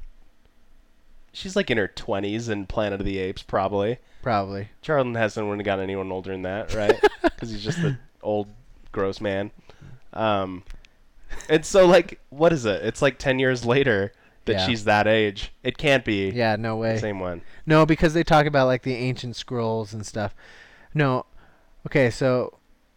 Speaker 2: she's like in her twenties in Planet of the Apes, probably.
Speaker 1: Probably.
Speaker 2: Charlton Heston wouldn't have got anyone older than that, right? Because he's just an old, gross man. Um, and so, like, what is it? It's like ten years later that
Speaker 1: Yeah.
Speaker 2: she's that age. It can't be
Speaker 1: Yeah, no way.
Speaker 2: the same one.
Speaker 1: No, because they talk about like the ancient scrolls and stuff. No. Okay, so.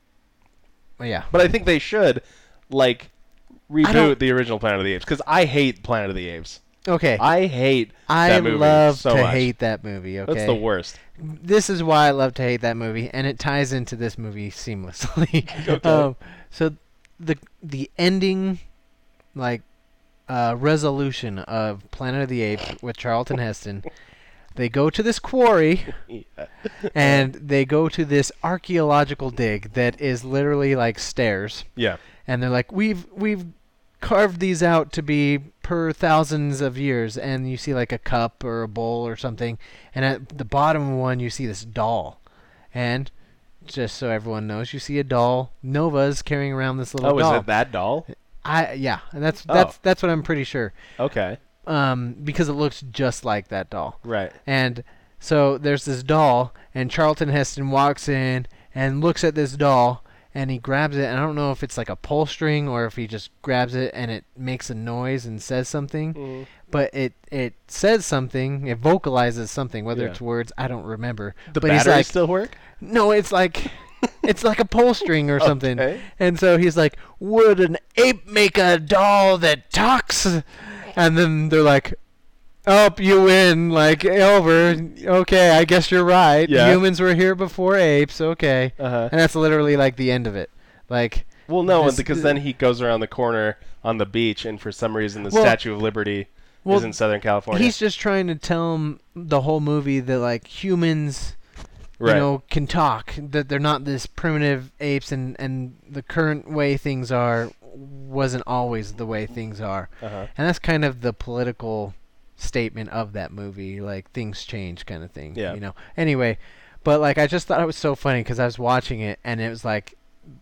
Speaker 1: Well, yeah.
Speaker 2: But I think they should, like,
Speaker 1: don't-
Speaker 2: reboot the original Planet of the Apes. Because I hate Planet of the Apes.
Speaker 1: Okay.
Speaker 2: I hate
Speaker 1: I
Speaker 2: that movie
Speaker 1: love
Speaker 2: so
Speaker 1: to
Speaker 2: much.
Speaker 1: hate that movie. Okay.
Speaker 2: That's the worst.
Speaker 1: This is why I love to hate that movie, and it ties into this movie seamlessly.
Speaker 2: Okay.
Speaker 1: um, so the the ending, like, uh, resolution of Planet of the Apes with Charlton Heston, they go to this quarry,
Speaker 2: Yeah.
Speaker 1: and they go to this archaeological dig that is literally like stairs,
Speaker 2: Yeah.
Speaker 1: and they're like, we've we've carved these out to be per thousands of years, and you see like a cup or a bowl or something, and at the bottom one you see this doll, and just so everyone knows, you see a doll. Nova's carrying around this little
Speaker 2: Oh,
Speaker 1: doll.
Speaker 2: is it that doll?
Speaker 1: I yeah, and that's
Speaker 2: Oh.
Speaker 1: that's that's what I'm pretty sure,
Speaker 2: Okay.
Speaker 1: um, because it looks just like that doll.
Speaker 2: Right.
Speaker 1: And so there's this doll, and Charlton Heston walks in and looks at this doll, and he grabs it. And I don't know if it's like a pull string or if he just grabs it and it makes a noise and says something.
Speaker 2: Mm.
Speaker 1: But it it says something. It vocalizes something. Whether
Speaker 2: Yeah.
Speaker 1: it's words, I don't remember.
Speaker 2: The
Speaker 1: but he's
Speaker 2: batteries
Speaker 1: like,
Speaker 2: still work?
Speaker 1: no, it's like it's like a pull string or something.
Speaker 2: Okay.
Speaker 1: And so he's like, would an ape make a doll that talks? And then they're like, oh, you win. Like, over. Okay, I guess you're right.
Speaker 2: Yeah.
Speaker 1: Humans were here before apes. Okay.
Speaker 2: Uh-huh.
Speaker 1: And that's literally like the end of it. Like,
Speaker 2: Well, no,
Speaker 1: this-
Speaker 2: because then he goes around the corner on the beach, and for some reason the
Speaker 1: Well-
Speaker 2: Statue of Liberty
Speaker 1: well,
Speaker 2: is in Southern California.
Speaker 1: he's just trying to tell him the whole movie that like humans,
Speaker 2: right.
Speaker 1: you know, can talk. That they're not this primitive apes, and and the current way things are wasn't always the way things are.
Speaker 2: Uh-huh.
Speaker 1: And that's kind of the political statement of that movie, like things change kind of thing.
Speaker 2: Yeah.
Speaker 1: You know. Anyway, but like I just thought it was so funny because I was watching it and it was like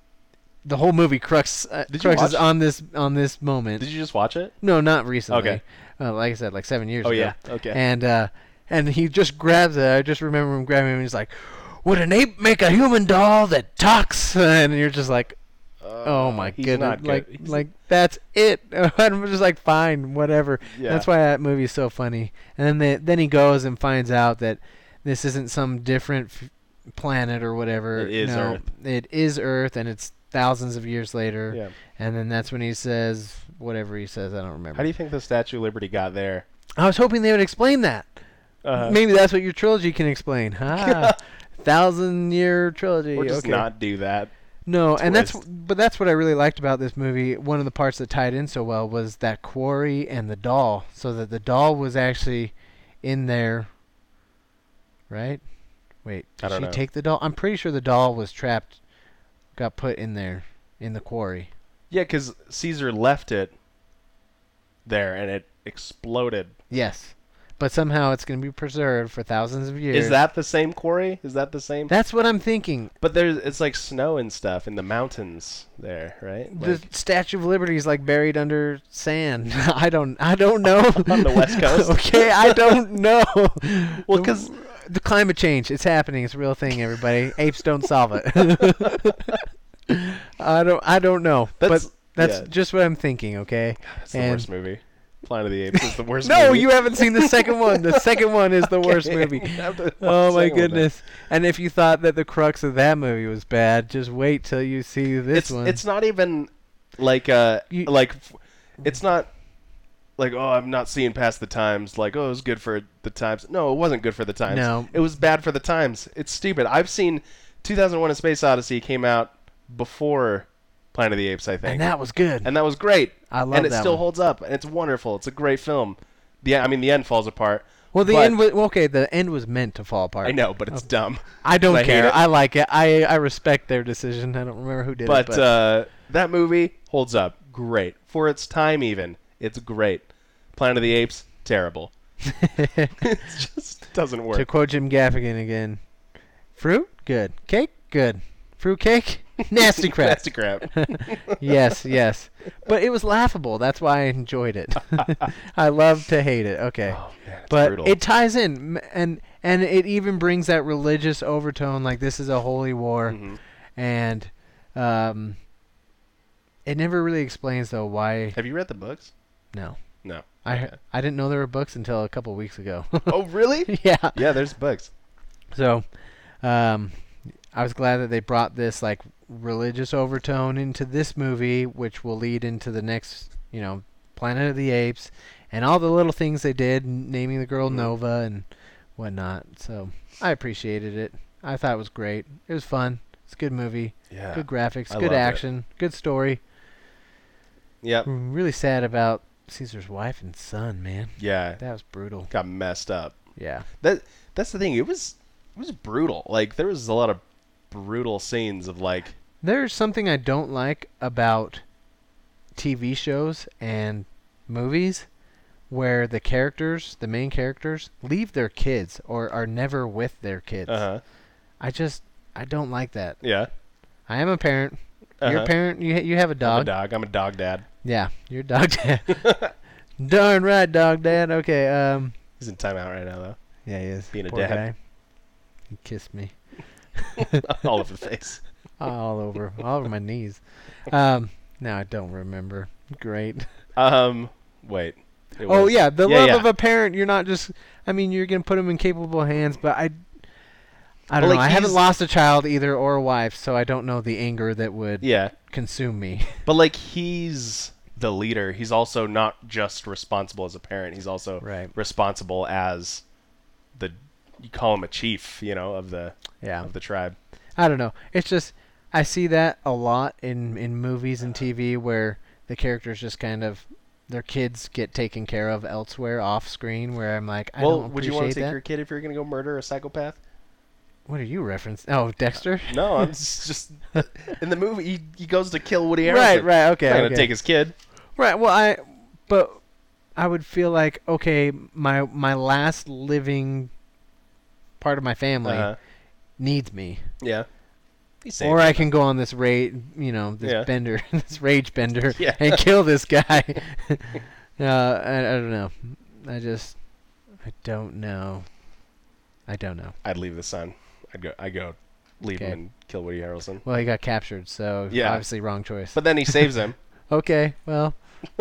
Speaker 1: the whole movie crux uh,
Speaker 2: Did you
Speaker 1: cruxes
Speaker 2: watch-
Speaker 1: on this on this moment.
Speaker 2: Did you just watch it?
Speaker 1: No, not recently.
Speaker 2: Okay.
Speaker 1: Uh, like I said, like seven years
Speaker 2: Oh,
Speaker 1: ago.
Speaker 2: yeah. Okay.
Speaker 1: And uh, and he just grabs it. I just remember him grabbing him. And he's like, "Would an ape make a human doll that talks?" And you're just like, "Oh my
Speaker 2: he's
Speaker 1: goodness!"
Speaker 2: not good.
Speaker 1: Like,
Speaker 2: He's-
Speaker 1: like that's it. I'm just like, fine, whatever.
Speaker 2: Yeah.
Speaker 1: That's why that movie is so funny. And then they, then he goes and finds out that this isn't some different f- planet or whatever.
Speaker 2: It is
Speaker 1: no,
Speaker 2: Earth.
Speaker 1: It is Earth, and it's thousands of years later.
Speaker 2: Yeah.
Speaker 1: And then that's when he says whatever he says. I don't remember.
Speaker 2: How do you think the Statue of Liberty got there?
Speaker 1: I was hoping they would explain that.
Speaker 2: Uh,
Speaker 1: Maybe that's what your trilogy can explain. Ah, thousand year trilogy.
Speaker 2: or just
Speaker 1: okay.
Speaker 2: not do that.
Speaker 1: No, and that's
Speaker 2: twist.
Speaker 1: but that's what I really liked about this movie. One of the parts that tied in so well was that quarry and the doll, so that the doll was actually in there. Right? Wait,
Speaker 2: I
Speaker 1: did
Speaker 2: don't
Speaker 1: she
Speaker 2: know.
Speaker 1: take the doll? I'm pretty sure the doll was trapped, got put in there, in the quarry.
Speaker 2: Yeah, because Caesar left it there, and it exploded.
Speaker 1: Yes, but somehow it's going to be preserved for thousands of years.
Speaker 2: Is that the same quarry? Is that the same?
Speaker 1: That's what I'm thinking.
Speaker 2: But there's it's like snow and stuff in the mountains there, right?
Speaker 1: The
Speaker 2: Like
Speaker 1: Statue of Liberty is like buried under sand. I don't. I don't know.
Speaker 2: on the West Coast.
Speaker 1: Okay, I don't know.
Speaker 2: Well,
Speaker 1: The-
Speaker 2: 'cause-
Speaker 1: the climate change, it's happening. It's a real thing. Everybody, apes don't solve it. I don't. I don't know.
Speaker 2: That's-
Speaker 1: but that's
Speaker 2: yeah.
Speaker 1: just what I'm thinking. Okay.
Speaker 2: That's the
Speaker 1: And-
Speaker 2: worst movie. Planet of the Apes is the worst
Speaker 1: No,
Speaker 2: movie.
Speaker 1: you haven't seen the second one. The second one is the worst
Speaker 2: Okay,
Speaker 1: movie.
Speaker 2: I have to watch
Speaker 1: Oh
Speaker 2: the
Speaker 1: my
Speaker 2: second one then.
Speaker 1: goodness! And if you thought that the crux of that movie was bad, just wait till you see this
Speaker 2: It's
Speaker 1: one.
Speaker 2: it's not even like uh
Speaker 1: You-
Speaker 2: like f- it's not like oh I'm not seeing past the times like oh it was good for the times. No, it wasn't good for the times.
Speaker 1: No.
Speaker 2: It was bad for the times. It's stupid. I've seen two thousand one: A Space Odyssey came out before Planet of the Apes, I think.
Speaker 1: and that was good.
Speaker 2: And that was great.
Speaker 1: I love
Speaker 2: And it
Speaker 1: that
Speaker 2: still
Speaker 1: one.
Speaker 2: holds up. And it's wonderful. It's a great film. The I mean the end falls apart.
Speaker 1: Well, the
Speaker 2: but-
Speaker 1: end was well, okay. The end was meant to fall apart.
Speaker 2: I know, but it's dumb.
Speaker 1: I don't
Speaker 2: I hate
Speaker 1: care.
Speaker 2: it.
Speaker 1: I like it. I I respect their decision. I don't remember who did
Speaker 2: But,
Speaker 1: it. But
Speaker 2: uh, that movie holds up great for its time. Even it's great. Planet of the Apes, terrible. It just doesn't work.
Speaker 1: to quote Jim Gaffigan again, fruit good, cake good, fruit cake nasty crap.
Speaker 2: Nasty crap.
Speaker 1: Yes, yes. But it was laughable. That's why I enjoyed it. I love to hate it. Okay.
Speaker 2: Oh man, it's
Speaker 1: But
Speaker 2: brutal.
Speaker 1: it ties in, m- and and it even brings that religious overtone, like this is a holy war,
Speaker 2: Mhm.
Speaker 1: and um, it never really explains though why.
Speaker 2: Have you read the books?
Speaker 1: No,
Speaker 2: No.
Speaker 1: I
Speaker 2: Okay.
Speaker 1: I didn't know there were books until a couple weeks ago.
Speaker 2: Oh really?
Speaker 1: Yeah.
Speaker 2: Yeah, there's books.
Speaker 1: So, um, I was glad that they brought this like religious overtone into this movie, which will lead into the next, you know, Planet of the Apes, and all the little things they did, n- naming the girl
Speaker 2: Mhm.
Speaker 1: Nova and whatnot. So I appreciated it. I thought it was great. It was fun. It's a good movie.
Speaker 2: Yeah.
Speaker 1: Good graphics.
Speaker 2: I
Speaker 1: good
Speaker 2: loved it.
Speaker 1: action. Good story.
Speaker 2: Yep.
Speaker 1: I'm really sad about Caesar's wife and son, man.
Speaker 2: Yeah.
Speaker 1: That was brutal.
Speaker 2: Got messed up.
Speaker 1: Yeah.
Speaker 2: That that's the thing. It was it was brutal. Like there was a lot of brutal scenes of like
Speaker 1: There's something I don't like about T V shows and movies where the characters, the main characters, leave their kids or are never with their kids.
Speaker 2: uh huh.
Speaker 1: I just I don't like that.
Speaker 2: Yeah.
Speaker 1: I am a parent. You're
Speaker 2: Uh-huh.
Speaker 1: a parent. You ha- you have a
Speaker 2: I'm
Speaker 1: dog.
Speaker 2: a dog. I'm a dog dad.
Speaker 1: Yeah, you're a dog dad. Darn right, dog dad. Okay. Um.
Speaker 2: He's in timeout right now though.
Speaker 1: Yeah, he is.
Speaker 2: Being a
Speaker 1: Poor
Speaker 2: dad.
Speaker 1: guy. He kissed me
Speaker 2: All over the face.
Speaker 1: all over, all over my knees. Um. Now I don't remember. Great.
Speaker 2: Um. Wait. It
Speaker 1: Oh
Speaker 2: was-
Speaker 1: yeah, the
Speaker 2: yeah,
Speaker 1: love
Speaker 2: yeah.
Speaker 1: of a parent. You're not just. I mean, you're gonna put them in capable hands, but I. I don't
Speaker 2: Well,
Speaker 1: know.
Speaker 2: like,
Speaker 1: I haven't
Speaker 2: he's-
Speaker 1: lost a child either or a wife, so I don't know the anger that would
Speaker 2: Yeah.
Speaker 1: consume me.
Speaker 2: But like he's the leader. He's also not just responsible as a parent. He's also
Speaker 1: Right.
Speaker 2: responsible as the you call him a chief, you know, of the
Speaker 1: Yeah.
Speaker 2: of the tribe.
Speaker 1: I don't know. It's just I see that a lot in in movies and T V where the characters just kind of their kids get taken care of elsewhere off screen. Where I'm like, I
Speaker 2: well,
Speaker 1: don't
Speaker 2: would you
Speaker 1: appreciate
Speaker 2: want to take
Speaker 1: that.
Speaker 2: your kid if you're going to go murder a psychopath?
Speaker 1: What are you referencing? Oh, Dexter.
Speaker 2: No, I'm just, just in the movie he, he goes to kill Woody Harrelson.
Speaker 1: Right, right, okay,
Speaker 2: He's not
Speaker 1: okay.
Speaker 2: going to take his kid.
Speaker 1: Right. Well, I, but I would feel like okay, my my last living part of my family
Speaker 2: Uh-huh.
Speaker 1: needs me,
Speaker 2: Yeah. He saved
Speaker 1: or
Speaker 2: him.
Speaker 1: I can go on this rage, you know, this
Speaker 2: Yeah.
Speaker 1: bender, this rage bender,
Speaker 2: Yeah.
Speaker 1: and kill this guy. uh, I, I don't know. I just, I don't know. I don't know.
Speaker 2: I'd leave the son. I'd go. I go, leave
Speaker 1: Okay.
Speaker 2: him and kill Woody Harrelson.
Speaker 1: Well, he got captured, so
Speaker 2: Yeah.
Speaker 1: obviously wrong choice.
Speaker 2: But then he saves him.
Speaker 1: Okay, well,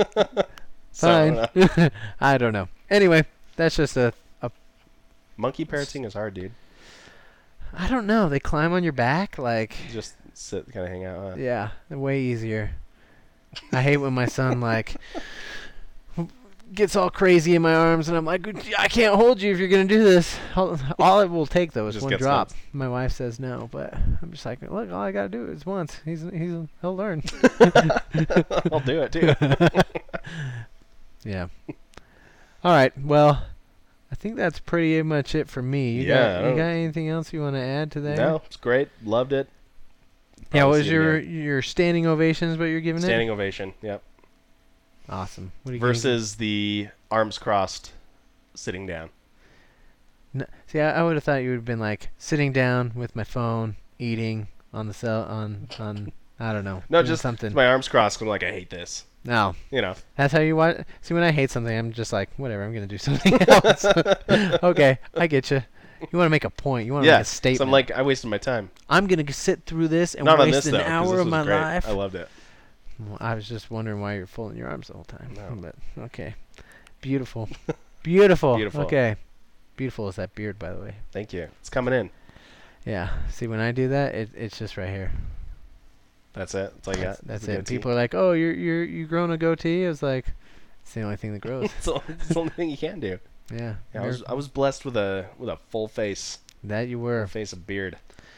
Speaker 2: So,
Speaker 1: fine.
Speaker 2: uh,
Speaker 1: I don't know. Anyway, that's just a, a.
Speaker 2: monkey parenting is hard, dude.
Speaker 1: I don't know. They climb on your back, like.
Speaker 2: Just sit, kind of hang out. Huh?
Speaker 1: Yeah, way easier. I hate when my son like gets all crazy in my arms, and I'm like, I can't hold you if you're gonna do this. All, all it will take though is
Speaker 2: Just
Speaker 1: one
Speaker 2: gets
Speaker 1: drop.
Speaker 2: nuts.
Speaker 1: My wife says no, but I'm just like, look, all I gotta do is once. He's he's he'll learn.
Speaker 2: I'll do it too.
Speaker 1: Yeah. All right. Well, I think that's pretty much it for me. You
Speaker 2: Yeah, I
Speaker 1: Got, you
Speaker 2: don't-
Speaker 1: got anything else you want to add to that?
Speaker 2: No, it's great. Loved it.
Speaker 1: Yeah. What
Speaker 2: Probably
Speaker 1: was
Speaker 2: see it
Speaker 1: your
Speaker 2: again.
Speaker 1: your standing ovations? What you're giving
Speaker 2: Standing
Speaker 1: it?
Speaker 2: ovation. Yep.
Speaker 1: Awesome. What are you giving it?
Speaker 2: Versus the arms crossed sitting down.
Speaker 1: No, see, I, I would have thought you would have been like sitting down with my phone, eating on the cell on on I don't know.
Speaker 2: No,
Speaker 1: doing
Speaker 2: just
Speaker 1: something.
Speaker 2: my arms crossed. I'm like, I hate this.
Speaker 1: No,
Speaker 2: You know.
Speaker 1: that's how you want. See, when I hate something, I'm just like, whatever. I'm gonna do something else. Okay, I get you. You want to make a point. You want to
Speaker 2: Yeah.
Speaker 1: make a statement.
Speaker 2: So I'm like, I wasted my time.
Speaker 1: I'm gonna g- sit through this and
Speaker 2: Not on
Speaker 1: waste
Speaker 2: this
Speaker 1: an
Speaker 2: though, 'cause
Speaker 1: hour
Speaker 2: this
Speaker 1: of
Speaker 2: was
Speaker 1: my
Speaker 2: great.
Speaker 1: life.
Speaker 2: I loved it.
Speaker 1: Well, I was just wondering why you're folding your arms the whole time.
Speaker 2: No.
Speaker 1: But okay, beautiful, beautiful.
Speaker 2: Beautiful.
Speaker 1: Okay, beautiful is that beard, by the way.
Speaker 2: Thank you. It's coming in.
Speaker 1: Yeah. See, when I do that, it, it's just right here.
Speaker 2: That's it. That's all you
Speaker 1: That's,
Speaker 2: got.
Speaker 1: that's
Speaker 2: The
Speaker 1: it.
Speaker 2: goatee?
Speaker 1: People are like, "Oh, you're you're you grown a goatee?" I was like, "It's the only thing that grows."
Speaker 2: it's, the, it's the only thing you can do.
Speaker 1: Yeah.
Speaker 2: Yeah, I was
Speaker 1: You're-
Speaker 2: I was blessed with a with a full face,
Speaker 1: that you
Speaker 2: full
Speaker 1: were.
Speaker 2: face of beard.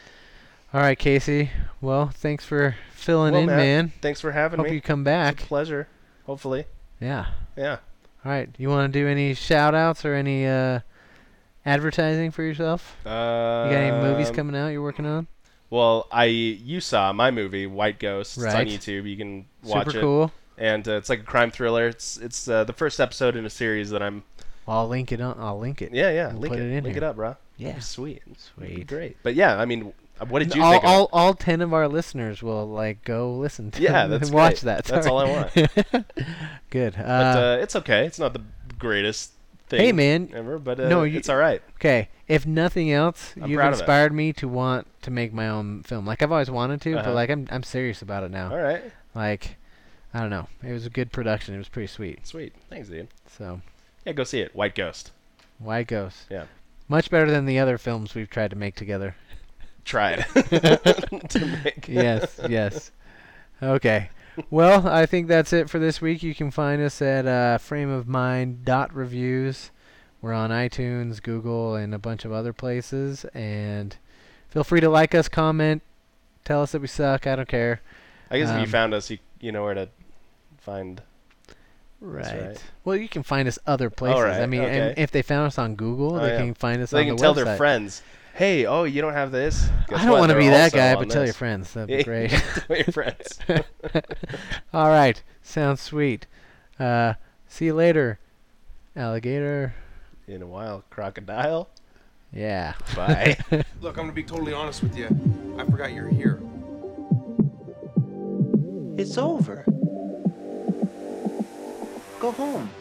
Speaker 1: All right, Casey. Well, thanks for filling
Speaker 2: Well,
Speaker 1: in,
Speaker 2: Matt,
Speaker 1: man.
Speaker 2: Thanks for having
Speaker 1: Hope
Speaker 2: me.
Speaker 1: you come
Speaker 2: It's
Speaker 1: back.
Speaker 2: a pleasure. Hopefully.
Speaker 1: Yeah.
Speaker 2: Yeah.
Speaker 1: All right. You want to do any shout outs or any uh, advertising for yourself?
Speaker 2: Uh,
Speaker 1: You got any movies coming out you're working on?
Speaker 2: Well, I you saw my movie White Ghost. It's
Speaker 1: Right.
Speaker 2: on YouTube. You can watch
Speaker 1: Super
Speaker 2: it.
Speaker 1: cool.
Speaker 2: And uh, it's like a crime thriller. It's it's uh, the first episode in a series that I'm.
Speaker 1: I'll link it on. I'll link it.
Speaker 2: Yeah, yeah.
Speaker 1: We'll
Speaker 2: link
Speaker 1: put
Speaker 2: it.
Speaker 1: it in
Speaker 2: link
Speaker 1: here.
Speaker 2: it up, bro.
Speaker 1: Yeah.
Speaker 2: Sweet.
Speaker 1: Sweet.
Speaker 2: Great. But yeah, I mean, uh, what did you
Speaker 1: all,
Speaker 2: think? Of
Speaker 1: all,
Speaker 2: it?
Speaker 1: all ten of our listeners will like go listen to
Speaker 2: Yeah,
Speaker 1: it
Speaker 2: that's
Speaker 1: and watch
Speaker 2: great.
Speaker 1: that.
Speaker 2: That's all I
Speaker 1: want. Good. Uh,
Speaker 2: But uh, it's okay. It's not the greatest thing.
Speaker 1: Hey, man.
Speaker 2: Ever, but uh,
Speaker 1: No, you-
Speaker 2: it's all right.
Speaker 1: okay. If nothing else,
Speaker 2: I'm
Speaker 1: you've
Speaker 2: proud of it.
Speaker 1: inspired me to want to make my own film. Like I've always wanted to,
Speaker 2: Uh-huh.
Speaker 1: but like I'm I'm serious about it now.
Speaker 2: All right.
Speaker 1: Like, I don't know. It was a good production. It was pretty sweet.
Speaker 2: Sweet. Thanks, dude.
Speaker 1: So,
Speaker 2: Yeah, go see it. White Ghost.
Speaker 1: White Ghost.
Speaker 2: Yeah.
Speaker 1: Much better than the other films we've tried to make together.
Speaker 2: Tried to make.
Speaker 1: Yes, yes. Okay. Well, I think that's it for this week. You can find us at uh, frameofmind dot reviews. We're on iTunes, Google, and a bunch of other places. And feel free to like us, comment, tell us that we suck. I don't care.
Speaker 2: I guess if
Speaker 1: Um,
Speaker 2: you found us, you you know where to find.
Speaker 1: Right.
Speaker 2: right.
Speaker 1: Well, you can find us other places. I
Speaker 2: right,
Speaker 1: mean, and
Speaker 2: okay.
Speaker 1: if they found us on Google,
Speaker 2: Oh,
Speaker 1: they
Speaker 2: yeah.
Speaker 1: can find us
Speaker 2: So they
Speaker 1: on
Speaker 2: can
Speaker 1: the
Speaker 2: tell
Speaker 1: website.
Speaker 2: their friends, "Hey, oh, you don't have this." Guess
Speaker 1: I don't
Speaker 2: what?
Speaker 1: want to
Speaker 2: They're
Speaker 1: be that
Speaker 2: also
Speaker 1: guy,
Speaker 2: on
Speaker 1: but tell your
Speaker 2: this.
Speaker 1: friends. That'd
Speaker 2: Yeah,
Speaker 1: be great.
Speaker 2: Tell your friends.
Speaker 1: All right. Sounds sweet. Uh, see you later, alligator.
Speaker 2: In a while, crocodile.
Speaker 1: Yeah.
Speaker 2: Bye.
Speaker 6: Look, I'm gonna be totally honest with you. I forgot you're here.
Speaker 7: It's over. Go home.